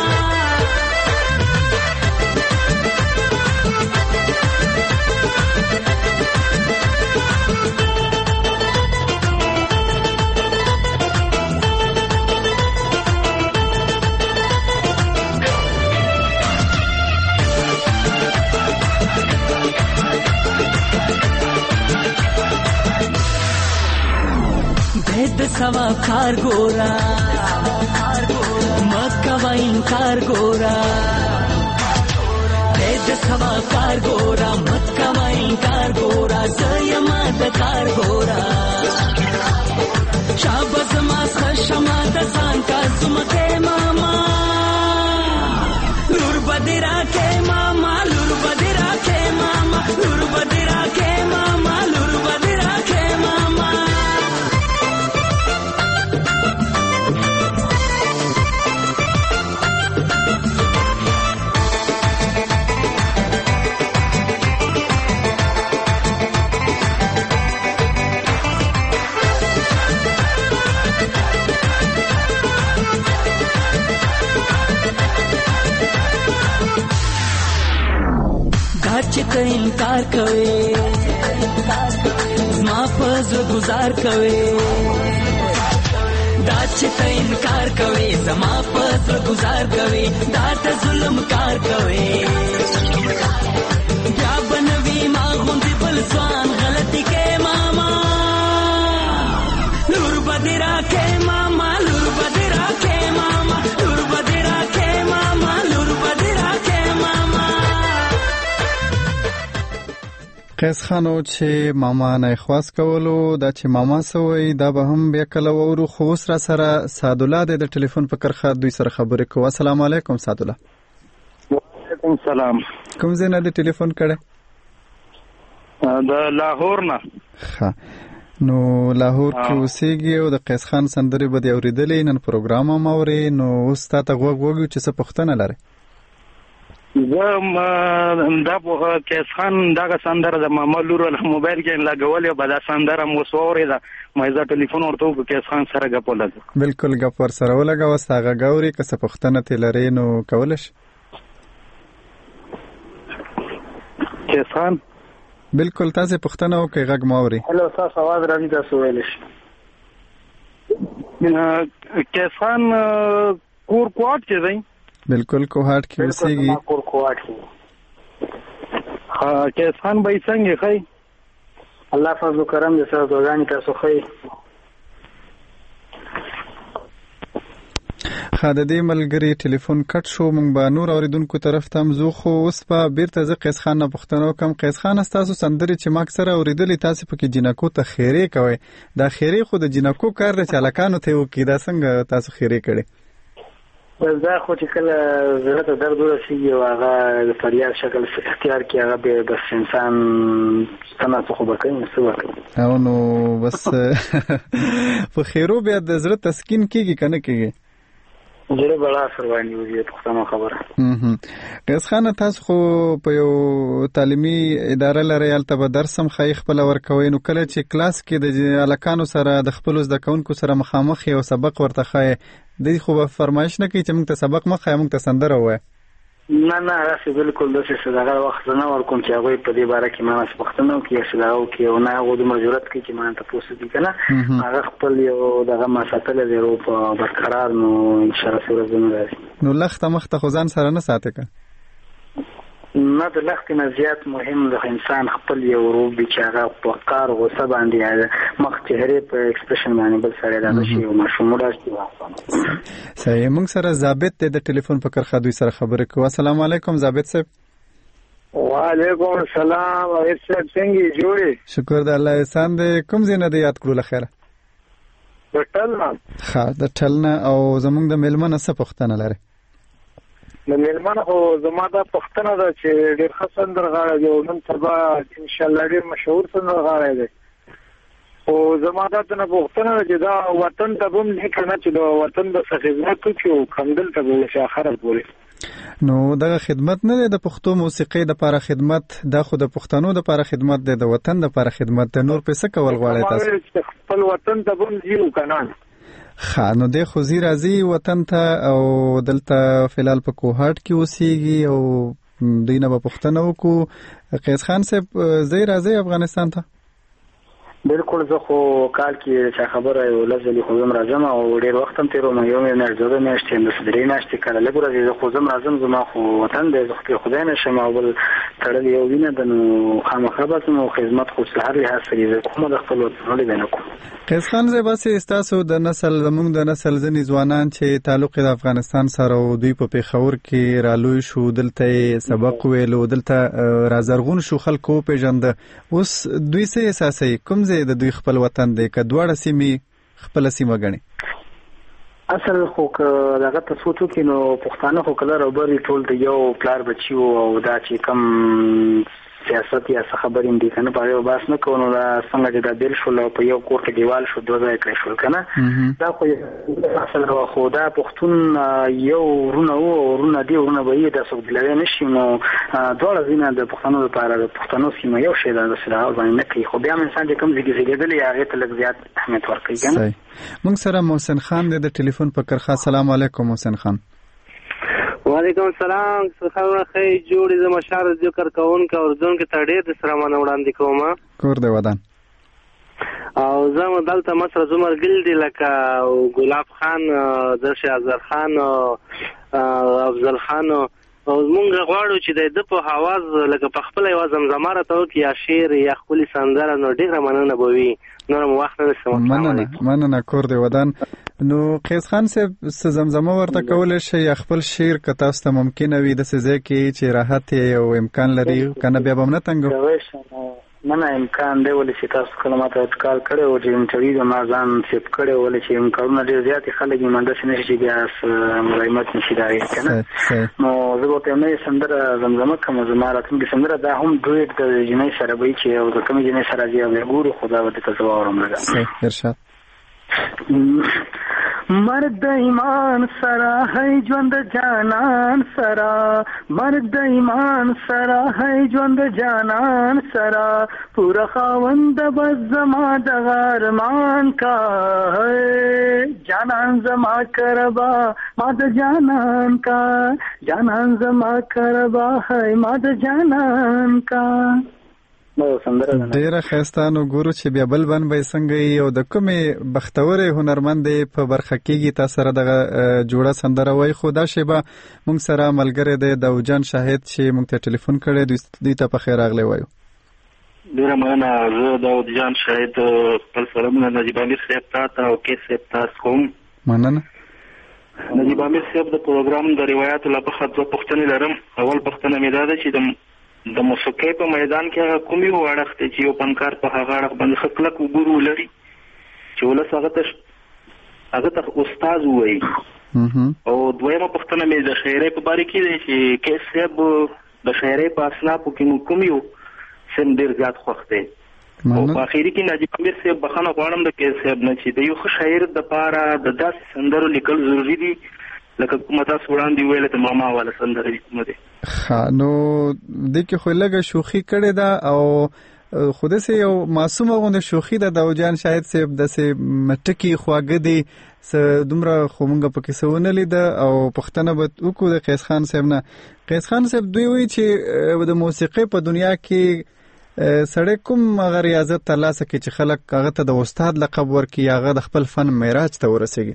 د سوا کار ګورا مکه وین کار ګورا د سوا کار ګورا مکه وین کار ګورا زما د کار ګورا شابه زما خشما د ځان کا زمکه ماما لور بدی راکې ماما لور بدی راکې ماما لور بدی راکې ماما لور بدی راکې ماما چې ته انکار کوې زما په زړه گزار کوې دا چې ته انکار کوې زما په زړه گزار کوې دا ته ظلم کار کوې بیا به نوي ما غوندې بل ځوان غلطي کې ماما لور به دې راکې ماما لور به دې راکې ماما لور به دې راکې ماما لور به دې راکې ماما قیس خانو چې ماما نه خواست کولو دا چې ماما سوی دا به هم بیا کله وورو. خو اوس را سره سعدالله دی د ټلیفون په کرښه دوی سره خبرې کوو. السلام علیکم سعدالله. وعلیکم السلام. کوم ځای نه دی ټلیفون کړی؟ د لاهور نه. ښه نو لاهور کې اوسېږي او د قیس خان سندرې به دې اورېدلې. نن پروګرام هم اورې نو اوس تا ته غوږ وږو چې څه پوښتنه لرې؟ زه دا قیس خان دغه سندره د ماما لور له موبایل کې لګولې به دا سندره مو اوس واورېده ما زه ټلیفون ورته وکړو قیس خان سره ګپ ولګوو. بالکل ګپ ورسره ولګوه. ستا غږ اورې که څه پوښتنه ترې لرې نو کولی شي. قیس خان بالکل تاسې پوښتنه وکړئ غږ مو اورې. هلو تاسو اواز راځي تاسو ویلی شي. قیس خان کور کوهاټ کې دی؟ بالکل کوهاټ کې اوسېږي. کور کوهاټ کې. ها قیس خان به څنګه ښه الله فضل و کرم دې سره دعاګانې تاسو ښه خا د دې ملګری ټلیفون کټ شو، موږ به نور اوریدونکو طرف ته هم ځو، خو اوس به بیرته زه قیس خان نه پوښتنه وکړم. قیس خان، ستاسو سندرې چې ما اکثره اورېدلې، تاسې پکې جنکو ته خیرې کوئ. دا خیرې خو د جنکو کار دی چې هلکانو ته یې وکړي، دا څنګه تاسو خیرې کړې؟ دا خو چې کله زړه ته درد ورسېږي او هغه د فریاد شکل اختیار کړي، هغه بیا بس انسان څه څه خو به کوي، څه به کوي. او نو بس په خیرو بیا د زړه تسکین کېږي که نه کېږي؟ زړه بړا اثر باندې وځي، پښتنو خبره. قیس خان، تاسو خو په یو تعلیمي اداره لرئ، هلته به درس هم ښایي خپله ورکوئ، نو کله چې کلاس کې د هلکانو سره د خپلو زده کوونکو سره مخامخ یو سبق ورته ښایي، دوی خو به فرمایش نه کوي چې موږ ته سبق مه ښایه، موږ ته سندره ووایه؟ نه نه، راسې بالکل داسې څه دغه وخت زه نه ورکوم چې هغوی په دې باره کې ما نه پوښتنه وکړي یا څه دغه وکړي، او نه هغوی دومره جرأت کوي چې ما نه تپوس وکړي که نه. هغه خپل یو دغه ما ساتلی دی رو په برقرار، نو انشاءالله څه ورځ نه راځي. نو لخته مخته خو ځان سره نه ساتې که؟ نه، د لختې نه زیات مهم د انسان خپل یو روب دی چې هغه په وقار غصه باندې مخ چهرې په اکسپریشن باندې بل سره دغه شي او ماشوم راځي. صحیح. موږ سره ضابط دی د ټلیفون په کرښه، دوی سره خبرې کوو. السلام علیکم ضابط صاحب. وعلیکم السلام. وحید صاحب څنګه جوړې؟ شکر د الله احسان دی. کوم ځای نه دی یاد کړو له خیره؟ د ټل نه. ښه، د ټل نه. او زموږ د میلمه نه څه پوښتنه لرئ؟ د میلمه خو زما دا پوښتنه ده چې ډېر ښه سندرغاړی دی او نن سبا انشاءالله ډېر مشهور سندرغاړی دی، خو زما دا ته نه پوښتنه ده چې دا وطن ته به هم نه که نه چې د وطن د څه خدمت وکړي او همدلته به وشي اخره پورې. نو دغه خدمت نه دی د پښتو موسیقۍ دپاره خدمت، دا خو د پښتنو دپاره خدمت دی، د وطن دپاره خدمت دی. نور پې څه کول غواړئ تاسو؟ خپل وطن ته به هم ځي او که نه. ښه، نو دی خو ځي راځي وطن ته، او دلته فلحال په کوهاټ کې اوسېږي، او دوی نه به پوښتنه وکړو. قیس خان صاحب، ځئ راځئ افغانستان ته؟ بالکل، زه خو کال کې چې خبره یو لږ ځلې خو زم راځم او ډېر وخت هم تېروم، یو میاشت دوه میاشتې همداسې درې میاشتې کله لږ ورځې زه خو زم راځم، زما خو وطن دی، زه خو خدای نه شم او بل تړل یو وینه ده، نو خامخا به ځم او خدمت خو له هر لحاظ سره زه کومه د خپل وطن ولې نه کوم. قیس خان صاحب، هسې ستاسو د نسل، زموږ د نسل ځینې ځوانان چې تعلق د افغانستان سره او دوی په پېښور کې رالوی شو، دلته یې سبق ویلو، دلته رازرغون شو، خلکو وپېژنده، اوس دوی څه احساسوي؟ کوم ځای د دوی خپل وطن دی که دواړه سیمې خپله سیمه ګڼي؟ اصل خو که دغه ته سوچ وکړي نو پښتانه خو کله روبري ټول د یو پلار بچي وو، او دا چې کم سیاست یا څه خبرې دي که نه په هغې بحث نه کوو، نو دا څنګه چې دا بېل شول او په یو کور کې دیوال شو، دوه ځایه کړی شول که نه، دا خو اصل خو دا پښتون یو ورونه وو او ورونه دي ورونه به یې دا څوک دلوی نه شي، نو دواړه ځینه د پښتنو لپاره د پښتنو سیمه یو شی ده، داسې د هغه باندې نه کوي، خو بیا هم انسان چې کوم زیږې زیږېدلی هغې ته لږ زیات اهمیت ورکوي که نه. موږ سره محسن خان دی د ټلیفون په کرښه. السلام علیکم محسن خان. وعلیکم السلام. خبره خی جوړې زما شهر ذکر کوونکی او ځونکو ته ډېر د سره مننه وړاندې کوم. کور دی ودان. او زه دلته مصر زمر ګل دی لکه ګلاب خان، درش ازر خان، افضل خان، او مونږ غواړو چې د ده په حواز لکه په خپله یوه زمزمه راته وکړي یا شعر یا ښکلې سندره، نو ډېره مننه به وي. نور هم وخت نه شم. مننه مننه. کور دی ودان. نو قیس خان صاحب، څه زمزمه ورته کولی شئ یا خپل شعر که تاسو ته ممکنه وي داسې ځای کې چې راحت او امکان لري، که نه بیا به هم نه تنګو؟ نه نه، امکان دی، ولې چې تاسو کله ماته اټکال کړی و چې انټرویو د ما ځان سیپ کړی، ولې چې امکانونه ډېر زیات خلک یې منداسې نه شي چې بیا ملایمت نه شي د هغې که نه، نو زه به ورته یو نوې سندره زمزمه کوم. زما راتلونکې سندره دا هم ډویټ د جنۍ سره به وي چې او د کومې جنۍ سره ځي او بیا ګورو، خو دا به درته زه واورم لږه. ارشاد. مرد ایمان سرا ہے ژوند جانان سرا، مرد ایمان سرا ہے ژوند جانان سرا، پورا خاوند بس زما د ارمان کا ہے، جانان زما کربا ما د جانان کا، جانان زما کربا ہے ما د جانان کا. ډیره ښایسته. نو ګورو چې بیا بل بند به یې څنګه وي او د کومې بختورې هنرمندې په برخه کېږي تا سره دغه جوړه سندره وایي. خو دا شیبه موږ سره ملګری دی داودجان شاهد چې موږ ته ټلیفون کړی، دوی ته په خیر راغلی وایو. ډېره مننه. زه داودجان شاهد خپل سلامونه نجیب امیر صاحب ته او کیس صاحب ته کوم. مننه. نجیب عامر صاحب د پروګرام د روایت له مخه دوه پوښتنې لرم. اول پوښتنه مې دا ده چې د د موسیقۍ په میدان کې هغه کومې واړخ دی چې یو فنکار په هغه اړخ باندې ښه کلک وګورو لري چې ولس هغه ته هغه ته استاد ووایي. او دویمه پوښتنه مې د شاعرۍ په باره کې دی چې کیس صاحب د شاعرۍ په اصنافو کې نو کوم یو سم ډېر زیات خوښ دی؟ او په اخري کې نجیب عامر صاحب بخښنه غواړم د کیس صاحب نه چې د یو ښه شاعر دپاره د داسې سندرو لیکل ضروري دي لکه کومه تاسو وړاندې ویله د ماما والا سندره دي کومه دی. ښه نو دې کې خو لږه شوخي کړې ده او خو داسې یو معصومه غوندې شوخي ده داوجان شاهد صاحب داسې ټکي خواږه دي څه دومره خو مونږ پکې څه ونه لیده او پوښتنه به وکړو د قیس خان صاحب نه. قیس خان صاحب دوی وایي چې د موسیقۍ په دنیا کې سړی کوم هغه ریاضت ترلاسه کړي چې خلک هغه ته د استاد لقب ورکړي هغه د خپل فن معراج ته ورسېږي؟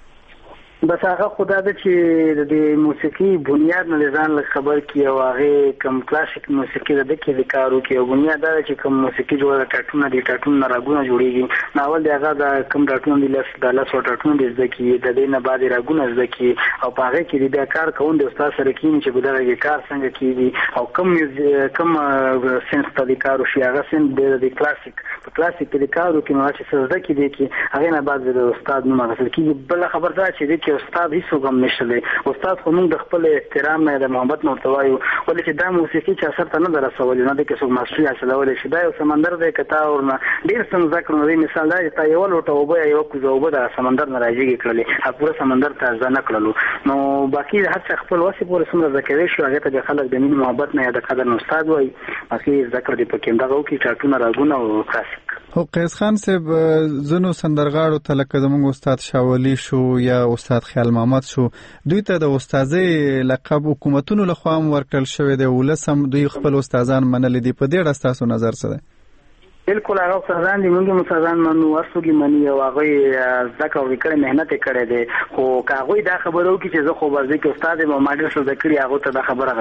بس هغه خدا ده چې د موسیقي بنیاد نه ځان له خبر کی او هغه کم کلاسیک موسیقي د کې د کارو کې او بنیاد ده چې کوم موسیقي جوړه ټاټونه دي ټاټونه راګونه جوړيږي ناول دی هغه د کم ټاټونه دي لاس د لاس ټاټونه دي ځکه د دې نه بعد راګونه ځکه او په هغه کې د کار کوون د استاد سره کېږي چې بدغه کار څنګه کیږي او کم کم سنس د کارو شي هغه سن د کلاسیک په کلاسیک د کارو کې نو چې څه ځکه دي کې هغه نه بعد د استاد نوم غوښتل کیږي. بل خبر ده چې د استاد هیڅ کوم نشته دی. استاد خو موږ د خپل احترام نه د محبت نه ورتوایو ولې چې دا موسیقي چې اثر ته نه درسولې نه د کې څوک ماستري حاصلولې شي دا یو سمندر دی کته ورنه ډیر څه ذکر نه مثال دا چې یو لوټه وبه یو کوزه وبه د سمندر نه راځي کړلې پوره سمندر ته ځنه کړلو نو باقي هر څه خپل واسي پورې سمره ذکرې شو هغه ته د خلک د مين محبت نه د قدر نه استاد وای باقي ذکر دی پکې دا وو کې ټاټونه راګونه او کلاسیک. هو قیس خان صاحب زنو سندرغاړو ته لکه زموږ استاد شاولی شو یا استاد خیال محمد شو دوی ته د استادۍ لقب حکومتونو لخوا هم ورکړل شوی دی ولسم دوی خپل استادان منل دي په دې اړه تاسو نظر څه دی؟ بالکل هغه استادان دي موږ استادان منو ورسوږي مني او هغه ځکه وکړي مهنت کړي دي خو هغه دا خبرو کې چې زه خو ورځي کې استاد ما ماډر شو ذکر هغه ته دا خبره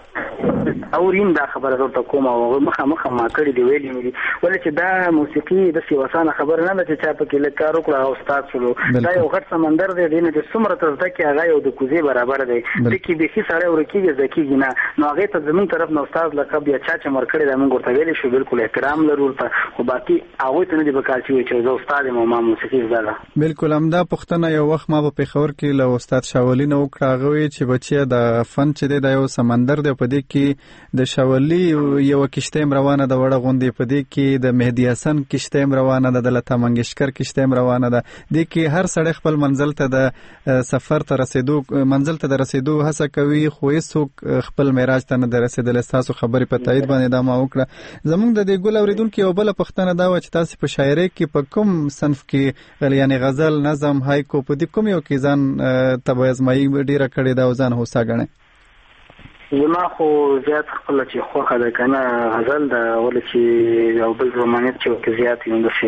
اورین دا خبره ورته کوم او مخه مخه ما کړی دی ویلې مې ولې چې دا موسیقي د سیواسانه خبره نه ده چې چا په کې لکارو کړه او استاد شلو دا یو غټ سمندر دی دینه د څومره تر ځکه هغه یو د کوزي برابر دی د کې به هي سره ورکیږي ځکه نه نو هغه ته زمون طرف نو استاد لقب یا چا چې مر کړی دا موږ ورته ویلې شو بالکل احترام لرو ته خو باقي هغه ته نه دی بکال چې زه استاد ما موسیقي زده. بالکل همدا پښتنه یو وخت ما په پیښور کې له استاد شاولی نو کړه چې بچي د فن چې دی دا یو سمندر دی په دې کې د شاولی یو کشته روانه د وړه غوندې په دې کې د مهدی حسن کشته روانه ده د لتا منګشکر کشته روانه ده د کې هر سړی خپل منزل ته د سفر ته رسیدو منزل ته رسیدو هڅه کوي خو هیڅوک خپل معراج ته نه رسیدل. تاسو خبرې په تایید باندې دا ما وکړه. زمونږ د دې ګل اوریدونکو یو بل پښتنه دا و چې تاسو په شاعرۍ کې په کوم صنف کې یعنی غزل نظم هایکو په دې کوم یو کې ځان تبعزمایي ډیره کړې دا ځان هوسا غنه؟ زما خو زیات خپل چې خوخه ده کنه غزل دا ول چې یو بل رومانیت چې وکي زیات یو څه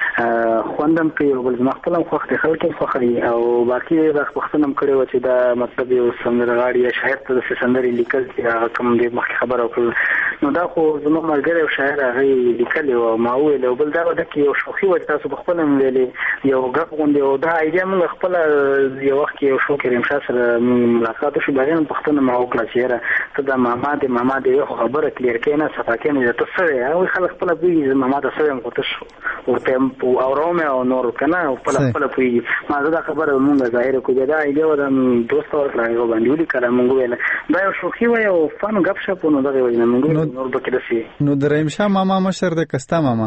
خوندم کوي یو بل زما خپل خوخ دي خلک خوخري او باقي د خپلم کړي و چې دا مطلب یو سندرغاړي یا شاعر ته د سندري لیکل چې کوم دې مخکې خبره وکړ نو دا خو زما مرګره او شاعر هغه لیکل او ما ویل او بل دا د کې یو شوخي و تاسو خپل ویلې یو غږ غونډه او دا ایډیا موږ خپل یو وخت یو شو کې رمشا سره ملاقات شو باندې پښتنه ما وکړه چې ته د ماما د ماما د یو خبره کلیر کینه صفاکه نه ته څه او خلک خپل پیږي ماما د څه هم کوته شو ورته او رومه او نور کنه خپل خپل پیږي ما دا خبره مونږ ظاهر کوجه دا ایډیا و د دوست اور راغو باندې ولي کړه مونږ ویل دا یو شوخي و یو فن غب شپ نو دغه وینه مونږ نور بکې دسي نو دریم شاه ماما مشر د کستا ماما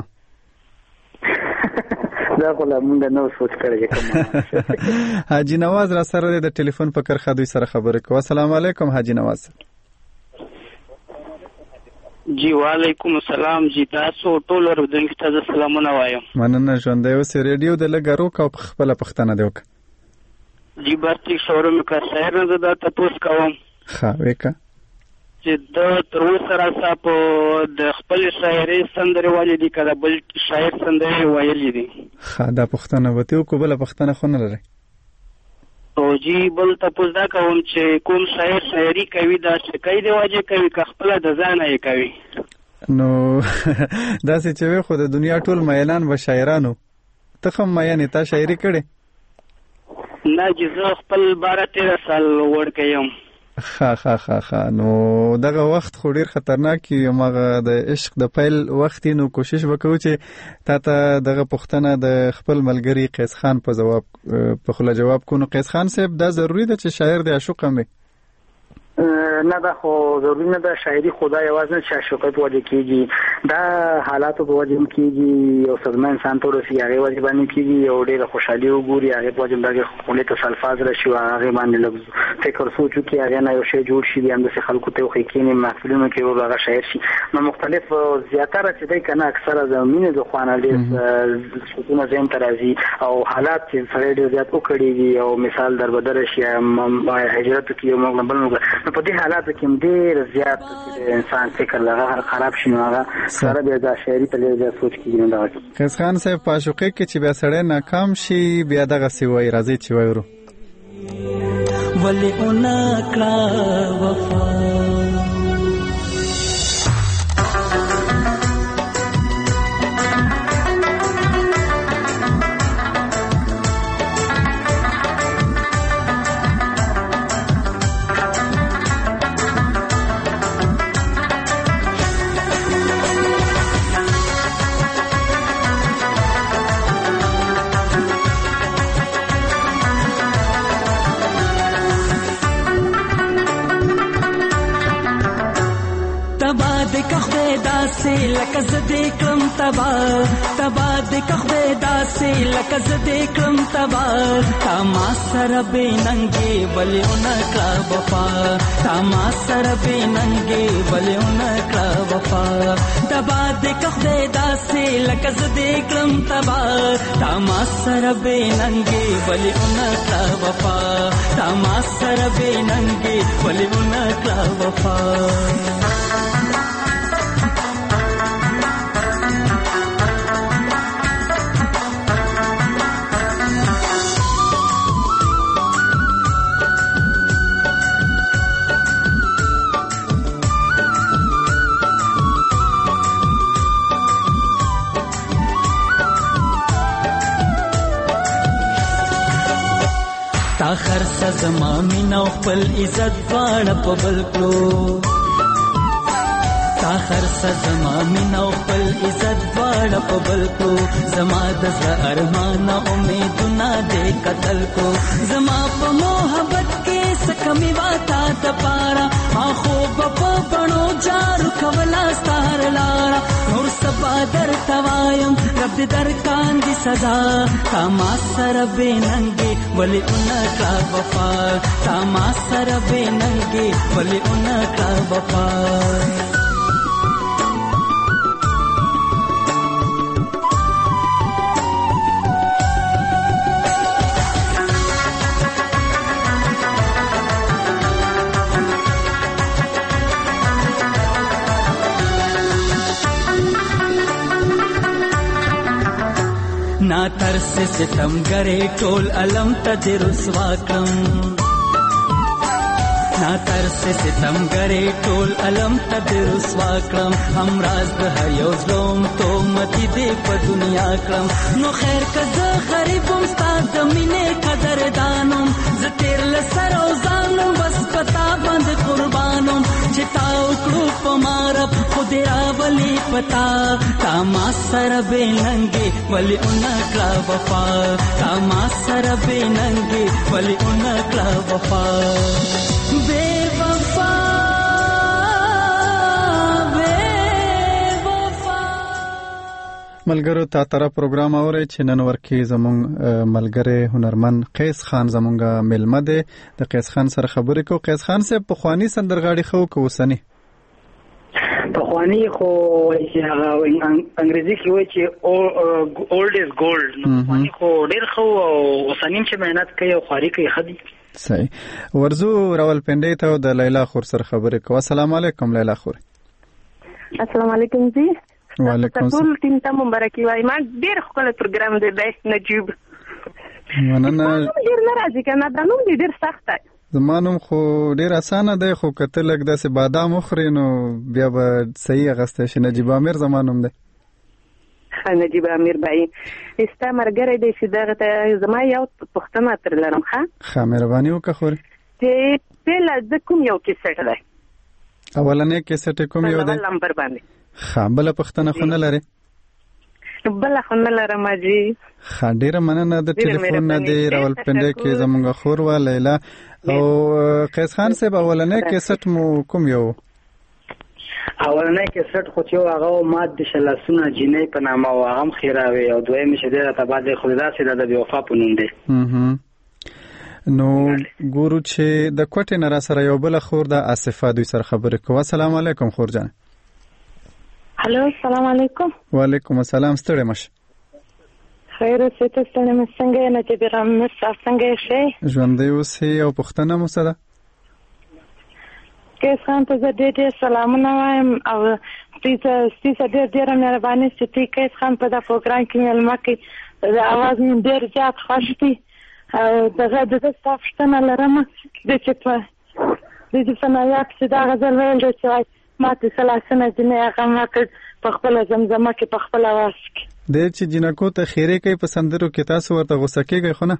دا کوله مونږ نو سوچ کړی کوم حاجی نواز را سره د ټلیفون په کرخه دوی سره خبرې کوي. السلام علیکم حاجی نواز. جی وعلیکم السلام جی تاسو ټول ورودونکو ته سلامونه وایم. مننه ژوند دی اوس ریډیو د لګارو کا په خپل پښتنه دی وک جی برتي شورم کا شهر نه دا تاسو کوم ښه وکا چې د تر سره صاحب د خپل شاعري سندره والي دي کله بل شاعر سندره وایلی دي ښه دا پښتنه وته کو بل پښتنه خو نه لري او جی بل تاسو دا کوم چې کوم شاعر شاعري کوي دا چې کوي دی واجه کوي که خپل د ځان یې کوي نو دا چې خو د دنیا ټول مېلان و شاعرانو ته کوم مېنه تا شاعري کړي نه چې زه خپل باره تېره سال وړکی یم. ښه ښه ښه ښه نو دغه وخت خو ډېر خطرناک وي، هماغه د عشق د پیل وخت نو کوشش وکړو چې تا ته دغه پوښتنه د خپل ملګري قیس خان په جواب په خوله جواب کو. نو قیس خان صاحب دا ضروري ده چې شاعر د عشق هم نه دا خو ضروري نه ده. شاعري خدا یوازې نه چې عاشقۍ په وجه کېږي، دا حالاتو په وجه هم کېږي. یو صدمه انسان ته ورسي هغې وجه باندې کېږي، یو ډېره خوشحالي وګوري هغې په وجه باندې خولې ته الفاظ راشي او هغې باندې لږ فکر سوچ وکړي، هغې نه یو شی جوړ شي، بیا همداسې خلکو ته وښیي کښېني محفلونو کې ورو هغه شاعر شي. نو مختلف زیاتره چې دی که نه اکثره د مینې د خوا نه ډېر سکونه ذهن ته راځي او حالات چې سړی ډېر زیات وکړېږي او مثال در بدره شي هجرتو کې یو موږ بل موږ په دې حالاتو کې هم ډېر زیات چې انسان فکر لغه خراب شي، نو هغه سره بیا د شاعري ته ډېر زیات سوچ کېږي. نو دغه قیس خان صاحب په عاشقۍ کې چې بیا سړی ناکام شي بیا دغسې وایي، راځئ چې وایو ولې ونه کړه وفا لکه زه دې کړم تبا تبا دې کخوې داسې لکه زه دې کړم تبا تا ما سره بې ننګې ولې ونه کړه وفا تا ما سره بې ننګې ولې ونه کړه وفا تبا دې کخوې داسې لکه زه دې کړم تبا تا ما سره بې ننګې ولې ونه کړه وفا تا ما سره بې ننګې ولې ونه کړه وفا تا خرڅه زما مینا خپل عزت واړه په بل کړو تا خرڅه زما مینا خپل عزت واړه په بل کړو زما د زړه ارمان امیدونه دې قتل کو زما په محبت کې څه کمی واتا د پارا اخو په بڼو جارو کولا ستار لارا نور سبا در توایم رب در کاندي سزا تا ما سره بې ننګې ولې ونه کړه وفا تا ما سره بې ننګې ولې ونه کړه وفا نا ترس ستم گرے ټول علم ته دې رسوا کړم نا ترس ستم گرے ټول علم ته دې رسوا کړم همراز د هر یو ظلم تهمتي دې په دنیا کړم نو خیر که زه غریب یم ستا د مینې قدردانم زه تېر له سر او ځانم بس په تا باندې قربانم چې تا وکړو په ما رب خو دې راولي په تا تا ما سره بې ننګې ولې ونه کړه وفا تا ما سره بې ننګې ولې ونه کړه وفا بې وفا ملګرو تا تر پروګرام اوري چې نن ورکی زمونږ ملګری هنرمند قیس خان زمونږه ملمه دی د قیس خان سره خبرې کو. قیس خان صاحب په خواني سندرغاړي خو کو وسنی په خواني خو انګریزي کې وایي چې اولډ از ګولډ نو خواني خو ډېر خو وسنیم چې مهنت کوي او خواري کوي خدي صحیح ورزو راولپنډي ته د لیلا خور سره خبرې کو. السلام علیکم لیلا خور. السلام علیکم جی وعلیکم السلام. ټول ټیم ته مبارکي وایم. ډېر ښکلی پروګرام دی د نجیب. مننه. ډېر نه راځي که نه دا نوم دی ډېر سخت دی. زما نوم خو ډېر اسانه دی خو که ته لږ داسې بادام وخورې نو بیا به صحیح اخیستی شي. نجیب امیر زما نوم دی. نجیب امیر بای استا مرګره دې چې دغه ته زما یو پښتنه تر لرم ښه ښه مهرباني وکړه خوري چې پیله د کوم یو کیسټ دی اولنې کیسټ کوم یو دی نمبر باندې ښه بل پښتنه خو نه لري بل خو نه لرم اجي ښه ډیره مننه د ټلیفون نه دی راولپنډي کې زمونږ خور و لیلا او قیس خان صاحب اولنې کیسټ مو کوم یو اولنې کیسټ خو چې هغه ماد د شلاسونه جنې په نامه او هغه خیراوي او دویم چې د تبادله خلدا سره د وفا په نوم دی نو ګورو چې د کوټې نه را سره یو بل خور د اسفه دوی سره خبرې کوو. السلام علیکم خور جان. هلو السلام علیکم. وعلیکم السلام. ستړي مشه. خیر اوسې ته ستړي مې څنګه نه چې بیرام مې صاحب څنګه شي ژوندې اوسې او پښتنه مو سره کیس خان ته زه ډېر ډېر سلامونه وایم او ستاسو ستاسو ډېر ډېر مهرباني چې کیس خان په دا پروګرام کې مېلمه کې د اواز مې ډېر زیات خوښ دي او دغه د تاسو څخه لرم د چې په د دې فنایا چې دا غزل ویل د چې ماته سلاسنه جنې هغه ماته په خپل زمزمه کې په خپل اواز کې د چې جنکو ته خیره کوي په سندرو کې تاسو ورته غوسه کېږئ خو نه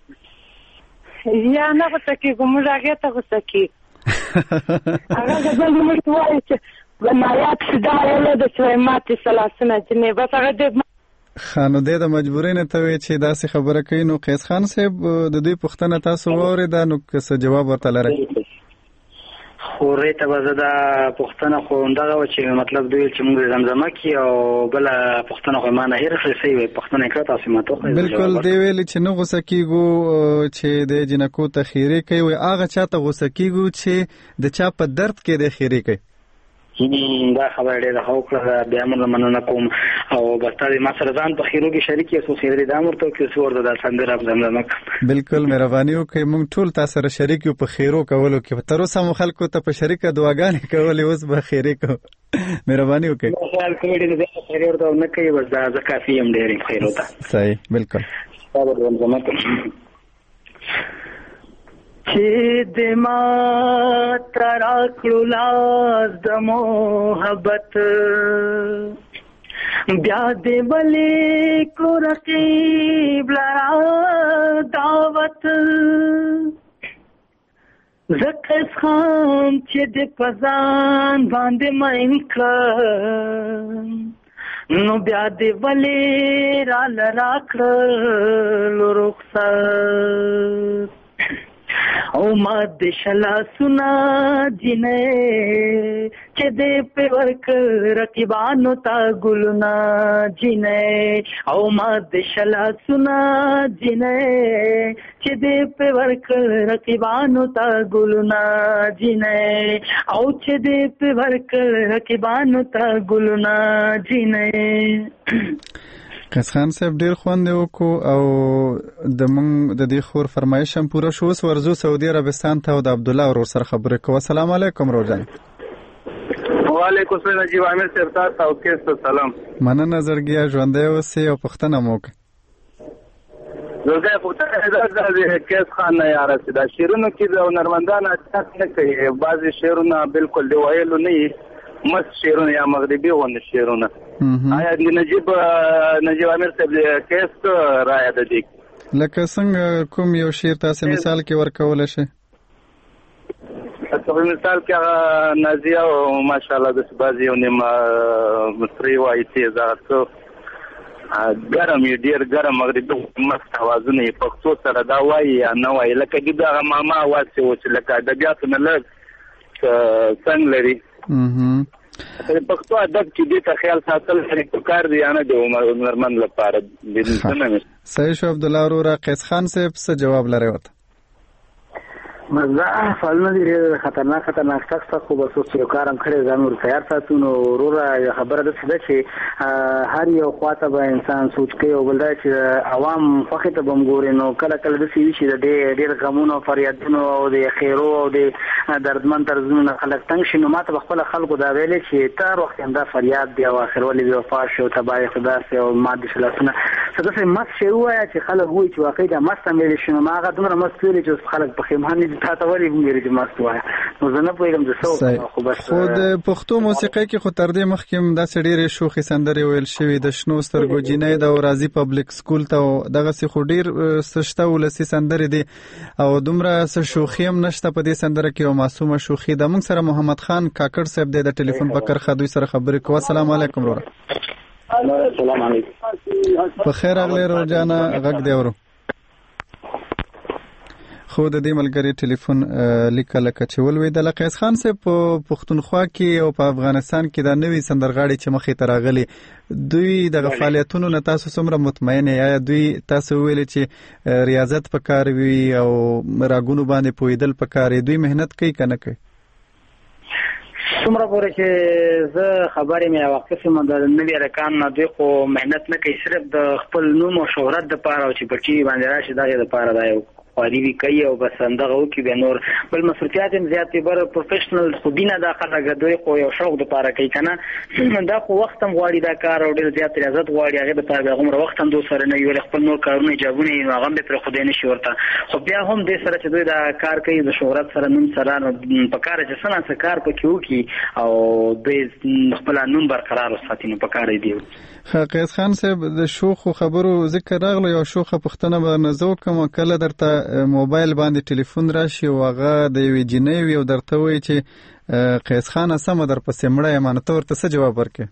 یا نه غوسه کېږو موږ هغې ته غوسه کېږو هغه غزل موږ ته وایي چې مایا چې دا ویلو د چې ماته سلاسنه جنې بس هغه د خانو دې د مجبورۍ نه ته وی چې داسې خبره کوي. نو قیس خان صاحب د دوی پوښتنه تاسو واورېده نو څه جواب ورته لرئ؟ خورې ته به زه دا پوښتنه خو همدغه وه چې مطلب دوی چې موږ زمزمه کړي او بله پوښتنه خو ما نه هېره کړې صحیح وایي پوښتنه یې کړه تاسو ماته وکړئ بلکل دی ویلي چې نه غوسه کېږو چې د جنکو ته خیرې کوي وایي هغه چا ته غوسه کېږو چې د چا په درد کې د خیرې کوي. دا خبره ډېره ښه وکړه بیا موږ مننه کوم او بس تا ما سره ځان په خیرو کې شریک یې څو خیرې دا ورته وکړي څو ورته دا سندره زمزمه کړم. بلکل مهرباني وکړئ موږ ټول تا سره شریک یو په خیرو کولو کې تر اوسه مو خلکو ته په شریکه دعاګانې کولې اوس به خیرې کوو مهرباني وکړئ. خیال کوي چې د خیرې ورته نه کوي بس دا زه کافي یم ډېر خیرو ته صحیح بلکل دا به زمزمه کوم چې د ما ترا کړو لاس د محبت بیا دې ولې کو رقیب لرا دعوت زکس خان چې د پزان باندې مین کړ نو بیا دې ولې را لرا کړل رخصت او ما د شلا سنا جنې چې دې په ورک رقیبانو تا ګلنا جنې او ما د شلا سنا جنې چې دې په ورک رقیبانو تا ګلنا جنې او چې دې په ورک رقیبانو تا ګلنا جنې. قیس خان صاحب ډیر خوند وکړو او د مونږ د دې خور فرمایش هم پوره شو. اوس ورځو سعودي عربستان ته او د عبد الله ورور سره خبرې کوو. السلام علیکم روزان. وعلیکم السلام نجیب عامر صاحب تاسو او کیسه سلام. مننه زړګیا ژوندې اوسې او پښتنه مو وکړه. زړګیا پښتنه د کیس خان نه یاره چې دا شعرونو کې د هنرمندانو اساس نه کوي بعضې شعرونه بالکل د ویلو نه مست شعرونه یا مغربي غونډ شعرونه. آیا د نجیب نجیب عامر صاحب کیس رایه ده دی لکه څنګه کوم یو شعر تاسو مثال کې ورکول شي؟ په مثال کې هغه نازیه او ماشاءالله د بعضې یو نیمه مصري وایي تیز هغه څه ګرم یې ډېر ګرم مغربي مست اوازونه یې پښتو سره دا وایي یا نه وایي لکه د دغه ماما اواز چې و چې لکه ادبیاتو نه لږ څنګ لري. پښتو ادب کې دې ته خیال ساتل لري پکار دی یا نه د هنرمند لپاره د صحیح شو. عبد الله وروره قیس خان صاحب څه جواب لري وته؟ مزه فعلونه دي خطرناک خطرناک سخت خو به څه یو کارم کړی ځان ور تیار ساتو. نو وروره خبره ده چې هر یو خواته به انسان سوچ کوي او بل دا چې عوام خوښې ته به هم ګوري نو کله کله داسې وي چې د ډېر ډېر غمونو او فریادونو او د خیرو او د دردمن طرزونو نه خلک تنګ شي. نو ما ته به خپله خلکو دا ویلې چې تر وخت همدا فریاد دی او اخر ولې بې وفا شي او تباه یې خدا سي او ما د شلاسونه څه داسې مست شی ووایه چې خلک وایي چې واقعي دا مست هم ویلی شي. نو ما هغه دومره مست ویلي چې خلک پښیمان دي تا ته ولې ویلي چې مست وایه. نو زه نه پوهېږم زه څه وکړم. خو بس خو د پښتو موسیقۍ کې خو تر دې مخکې هم داسې ډېرې شوخې سندرې ویل شوي د شنو سترګو جینۍ ده او راځي پبلک سکول ته او دغسې خو ډېر څه شته ولسي سندرې دي او دومره څه شوخي هم نشته په دې سندره کې او معصومه شوخي ده. موږ سره محمد خان کاکړ صاحب دی د ټلیفون په کرښه دوی سره خبرې کوو. السلام علیکم وروره. السلام علیکم. په خیر راغلی ورور جانه غږ دی اورو. خو د دې ملګري ټلیفون لیکه لکه چې ولوېدله. قیس خان صاحب په پښتونخوا کې او په افغانستان کې دا نوي سندرغاړي چې مخې ته راغلي دوی دغه فعالیتونو نه تاسو څومره مطمئن یې؟ یا دوی تاسو ویلي چې ریاضت پکار وي او راګونو باندې پوهېدل پکار وي، دوی مهنت کوي که نه کوي؟ څومره پورې چې زه خبرې مې واقف یم د نوي ارکان نه، دوی خو مهنت نه کوي، صرف د خپل نوم او شهرت دپاره او چې په ټي وي باندې راشي د هغې دپاره دا یو خواري وي کوي او بس همدغه وکړي. بیا نور بل مصروفیات هم زیات دي، بر پروفیشنل خو دي نه دا خلک، دوی خو یو شوق دپاره کوي که نه. دا خو وخت هم غواړي دا کار او ډېر زیات ریاضت غواړي، هغې دپاره بیا هغومره وخت هم دوی سره نه وي، ولې خپل نور کارونه ایجابونه یې نو هغه هم بیا پرېښودی نه شي ورته. خو بیا هم دې سره چې دوی دا کار کوي د شهرت سره نوم سره، نو پکار چې څه نه څه کار پکې وکړي او دوی خپل نوم برقرار وساتي، نو پکار یې دی. قیس خان صاحب د شوخو خبرو ذکر راغلی، یو شوخه پوښتنه به نه زه وکړم. کله درته موبایل باندې ټلیفون راشي او هغه د یوې جینۍ وي او درته وایي چې قیس خانه سمه درپسې مړه یم، نو ته ورته څه جواب ورکړې؟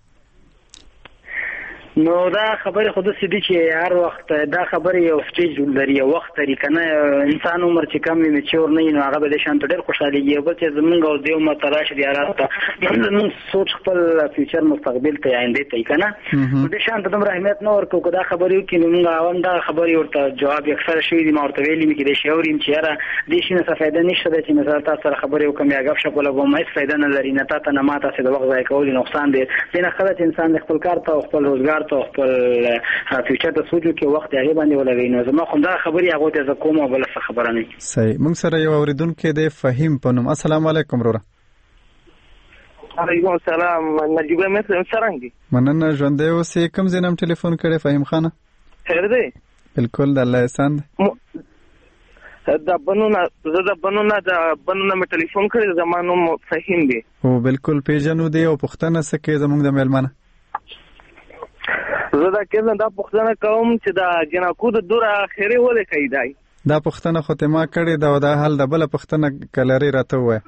نو دا خبرې خو داسې دي چې هر وخت دا خبرې یو سټیج لري، یو وخت لري که نه. انسان عمر چې کم وي میچور نه وي نو هغه به دې شان ته ډېر خوشحالېږي. بل چې زمونږ او دې عمر ته راشي دې حالات ته زمونږ سوچ خپل فیوچر مستقبل ته آیندې ته یي که نه، نو دې شان ته دومره اهمیت نه ورکوو. که دا خبرې وکړي نو مونږ هم دا خبرې ورته جواب اکثره شوي دي. ما ورته ویلي مې کېدای شي اوریم چې یاره دې شي نه څه فایده نشته دی چې مثلا تا سره خبرې وکړم یا ګپ شپ ولګوم، هېڅ فایده نه لري، نه تا ته نه ما تاسې د وخت ضایع کول نقصان دی. دې نه ښه ده چې انسان د خپل کار ته او خپل روزګار ته او خپل فیوچر ته سوچ وکړي، وخت هغې باندې ولګوي. نو زما خو دا خبرې هغو ته زه کوم او بله څه خبره نه. صحیح. موږ سره یو اورېدونکی دی فهیم په نوم. السلام علیکم وروره. علیکم السلام. نجیب امیر څرنګه دي؟ مننه، ژوندی اوسې. کوم ځای نه هم ټلیفون کړی فهیم خانه؟ خیر دی؟ بلکل، د الله احسان دی. د بنونه زه د بنونه د بنونه مې ټلیفون کړی، زما نوم فهیم دی. هو بلکل پیژنو دی. او پوښتنه څه کوي زموږ د میلمانه؟ زه دا کله دا پوښتنه کوم چې دا جنکو د دور اخري ولې کوي دی؟ دا پوښتنه خو ته ما کړې ده او دا حال د بله پوښتنه که لرې راته ووایه.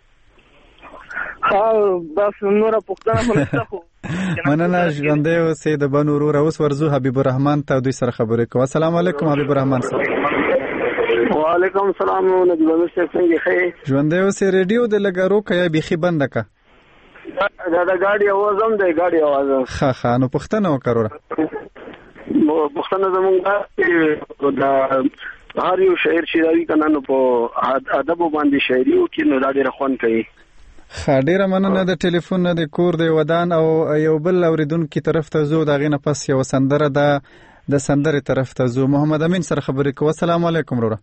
ها بس نوره پوښتنه خو نشته. خو مننه، ژوندی اوسې. د بن وروره اوس ورځو حبیب الرحمن ته دوی سره خبرې کوو. السلام علیکم حبیب الرحمن صاحب. وعلیکم السلام. نجیب امیر صاحب څنګه ښه؟ ژوندی اوسې. ریډیو دې لږه روکه یا بیخي بنده که؟ دا د ګاډي اواز هم دی، ګاډي اواز. ښه ښه، نو پوښتنه وکړه وروره. پوښتنه زموږ دا چې د هر یو شاعر چې راوي که نه نو په ادبو باندې شاعري وکړي نو دا ډېره خوند کوي. ښه، ډېره مننه د ټلیفون نه، د کور د ودان. او یو بل اورېدونکي طرف ته ځو، د هغې نه پس یوه سندره ده، د سندرې طرف ته ځو. محمد امین سره خبرې کوو. السلام علیکم وروره.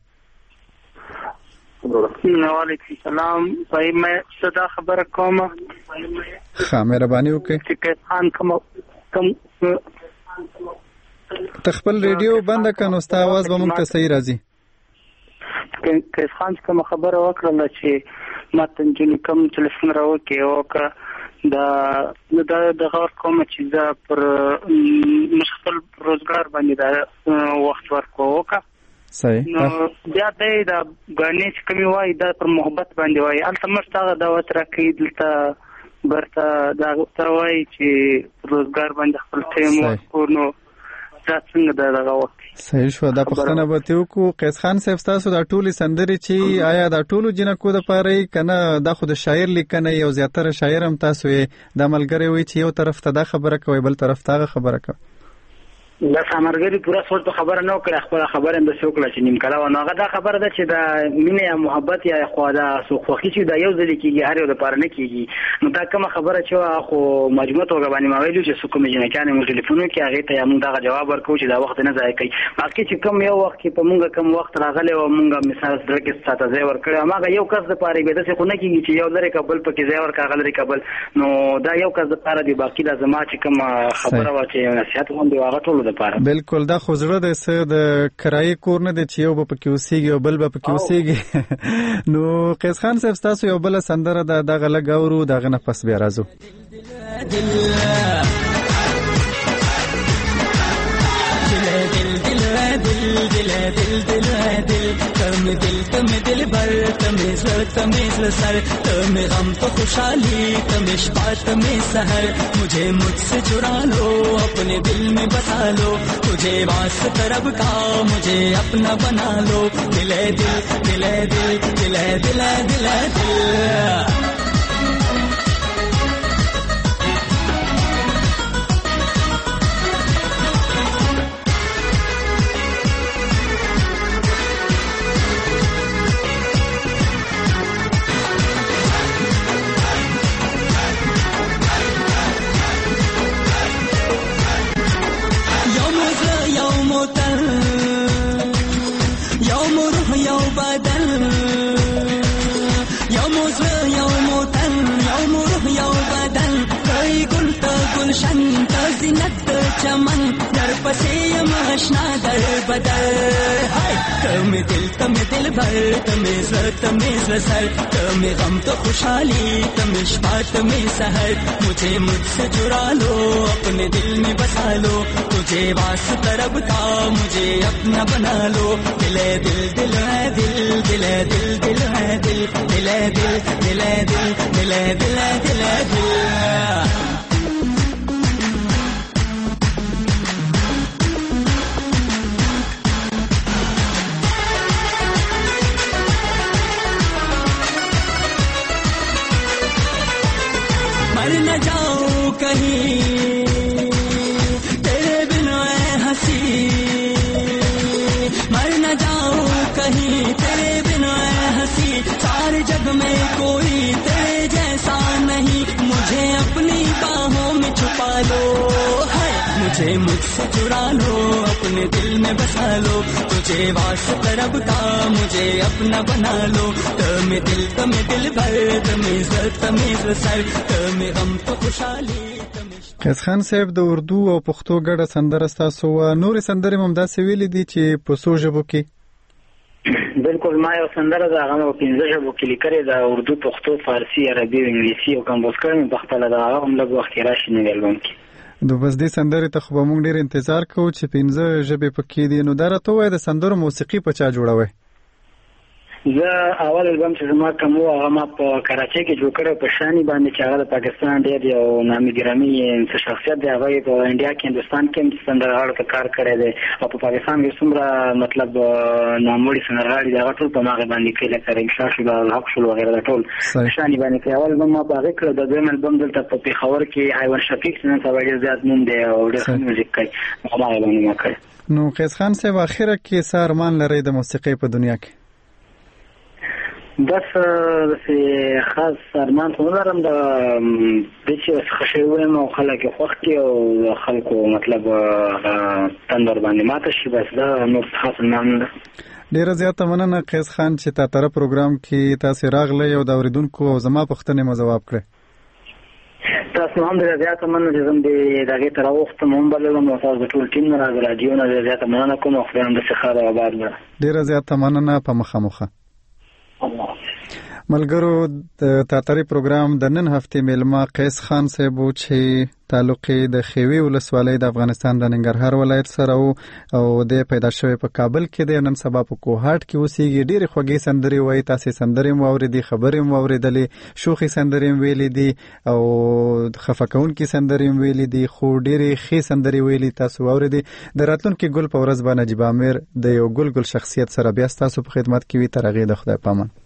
وعلیکم السلام. صحیح، مې څه دا خبره کوم؟ ښه، مهرباني وکړئ. چې قیس خان کوم کوم ته خپل ریډیو بنده کړه نو ستا اواز به موږ ته صحیح راځي. قیس خان کوم خبره وکړله چې ما ته نجونې کوم ټلیفون راوکړې وکړه دا دا دغه کوم چې زه پر خپل روزګار باندې دا وخت ورکوو وکړه. صحیح. نو بیا دی دا ګاڼې چې کومې وایي دا پر محبت باندې وایي. هلته موږ ته هغه دعوت راکوي، دلته برته دا ته وایي چې روزګار باندې خپل ټایم ورکړو. نو دا څنګه دا دغه وخت صحیح شو. دا پوښتنه به ترې وکړو. قیس خان صاحب ستاسو دا ټولې سندرې چې آیا دا ټولو جنکو دپاره یي که نه دا خو د شاعر لیکنه یي او زیاتره شاعر هم تاسو یې؟ دا ملګری وایي چې یو طرف ته دا خبره کوئ بل طرف ته هغه خبره کوئ. دا سمرګری پورا سوچ په خبره نه وکړه، خپل خبره هم د څوکړه چې نیم کلا و نو هغه دا خبره ده چې دا مینه یا محبت یا خو دا سو خوخي چې دا یو ځل کېږي، هر یو لپاره نه کېږي. نو دا کومه خبره چې خو مجموعه توګه باندې ما ویلو چې څوک مې جنکانې مو ټلیفون کې هغه ته موږ دا جواب ورکو چې دا وخت نه ضایع کوي. باقي چې کوم یو وخت کې په موږ کوم وخت راغلی او موږ مثال سره کې ساته ځای ورکړی، هغه یو کس لپاره به داسې خو نه کېږي چې یو لري کابل پکې ځای ورکړه غل لري کابل. نو دا یو کس لپاره دی. باقي دا زما چې کوم خبره وا چې نصيحت هم دی هغه ټول لپاره. بالکل دا خو زړه د څه د کرایي کور نه دی چې یو به پکې اوسېږي او بل به پکې اوسېږي. نو قیس خان صاحب ستاسو یو بله سندره ده دغه لږ اورو، دغه نه پس بیا راځو. दिल दिल दिल दिल है दिल तम दिल तम दिल भर तम सर तम सर तम गम तो खुशहाली तम इश्क़ तम सहर मुझे मुझसे चुरा लो अपने दिल में बसा लो तुझे वास तरब का मुझे अपना बना लो दिल है दिल दिल है दिल दिल है दिल है दिल है दिल زینت چمن در پسې ماشنا در بدل هاي کم دل کم دل بھر تم زړه تم زړه سر تم غم تو خوشحالی تم عشق تم سحر مجھے مجھ سے چرا لو اپنے دل میں بسا لو تجھے واس طرب کا مجھے اپنا بنا لو دل ہے دل دل ہے دل دل ہے دل دل ہے دل دل ہے دل دل ہے دل دل ہے دل ہے دل ہے دل मर न जाऊं कहीं तेरे बिना ऐ हंसी मर न जाऊं कहीं तेरे बिना ऐ हंसी सारे जग में कोई तेरे जैसा नहीं मुझे अपनी बाहों में छुपा लो है मुझे मुझसे चुरा लो अपने दिल में बसा लो तुझे वास तरब का मुझे अपना बना लो तम दिल तम दिल भर तम सर तम सर तम غم تو خوشحالي. قیس خان صاحب د اردو او پښتو ګډه سندره ستاسو و، نورې سندرې هم داسې ویلې دي چې په څو ژبو کې؟ بالکل ما یو سندره د هغه په پنځه ژبو کې لیکلې ده، اردو، پښتو، فارسي، عربي او انګلیسي، او کمپوز کړم په خپله د هغه هم لږ وخت کې راشي نوي البوم کې. نو بس دې سندرې ته خو به موږ ډېر انتظار کوو چې پنځه ژبې پکې دي. نو دا راته ووایه د سندرو موسیقي په چا جوړوئ؟ زه اول البم چې زما کوم و هغه ما په کراچۍ کې جوړ کړی په شاني باندې چې هغه د پاکستان ډېر یو نامي ګرامي شخصیت دی، هغه په انډیا کې هندوستان کې هم سندرغاړو ته کار کړی دی او په پاکستان کې څومره مطلب ناموړي سندرغاړي دي هغه ټول په هغې باندې کوي لکه رنګشاه شول، الحق شول وغیره دا ټول شاني باندې کوي. اول البم ما په هغې کړی، د دویم البم دلته په پېښور کې حیوان شفیق چې نن سبا ډېر زیات نوم دی او ډېر ښه میوزیک کوي، هماغې باندې ما کړی. نو قیس خان صاحب اخره کې څه ارمان لرئ د موسیقۍ په دنیا کې؟ بس داسې خاص ارمان خو نه لرم، د دې چې ښه شی ووایم او خلک یې خوښ کړي او د خلکو مطلب تندر باندې ماته شي، بس دا نور خاص ارمان نه ده. ډېره زیاته مننه قیس خان چې تا طرف پروګرام کې تاسې راغلی او د اورېدونکو او زما پوښتنې مو ځواب کړی. تاسو هم ډېره زیاته مننه چې زه د هغې ته راوختم هم بللم او تاسو د ټول ټیم نه د راډیو نه ډېره زیاته مننه کوم او خدای هم داسې ښه او آباد کړه. ډېره زیاته مننه په مخامخه. ملګرو د تاترې پروګرام د نن هفتې میلمه قیس خان صاحب و چې تعلق د خیوي ولسوالۍ د افغانستان د ننګرهار ولایت سره و او د پیدا شوی په کابل کې دی، نن سبا په کوهاټ کې اوسېږي. ډېرې خوږې سندرې وایي، تاسې سندرې مو اورېدې، خبرې مو اورېدلې، شوخې سندرې هم ویلې دي او خفه کوونکې سندرې هم ویلې دي، خو ډېرې ښې سندرې ویلې تاسو اورېدې. د راتلونکي ګل په ورځ به نجیب امیر د یو ګل ګل شخصیت سره بیا ستاسو په خدمت کې وي. تر هغې د خدای پامان.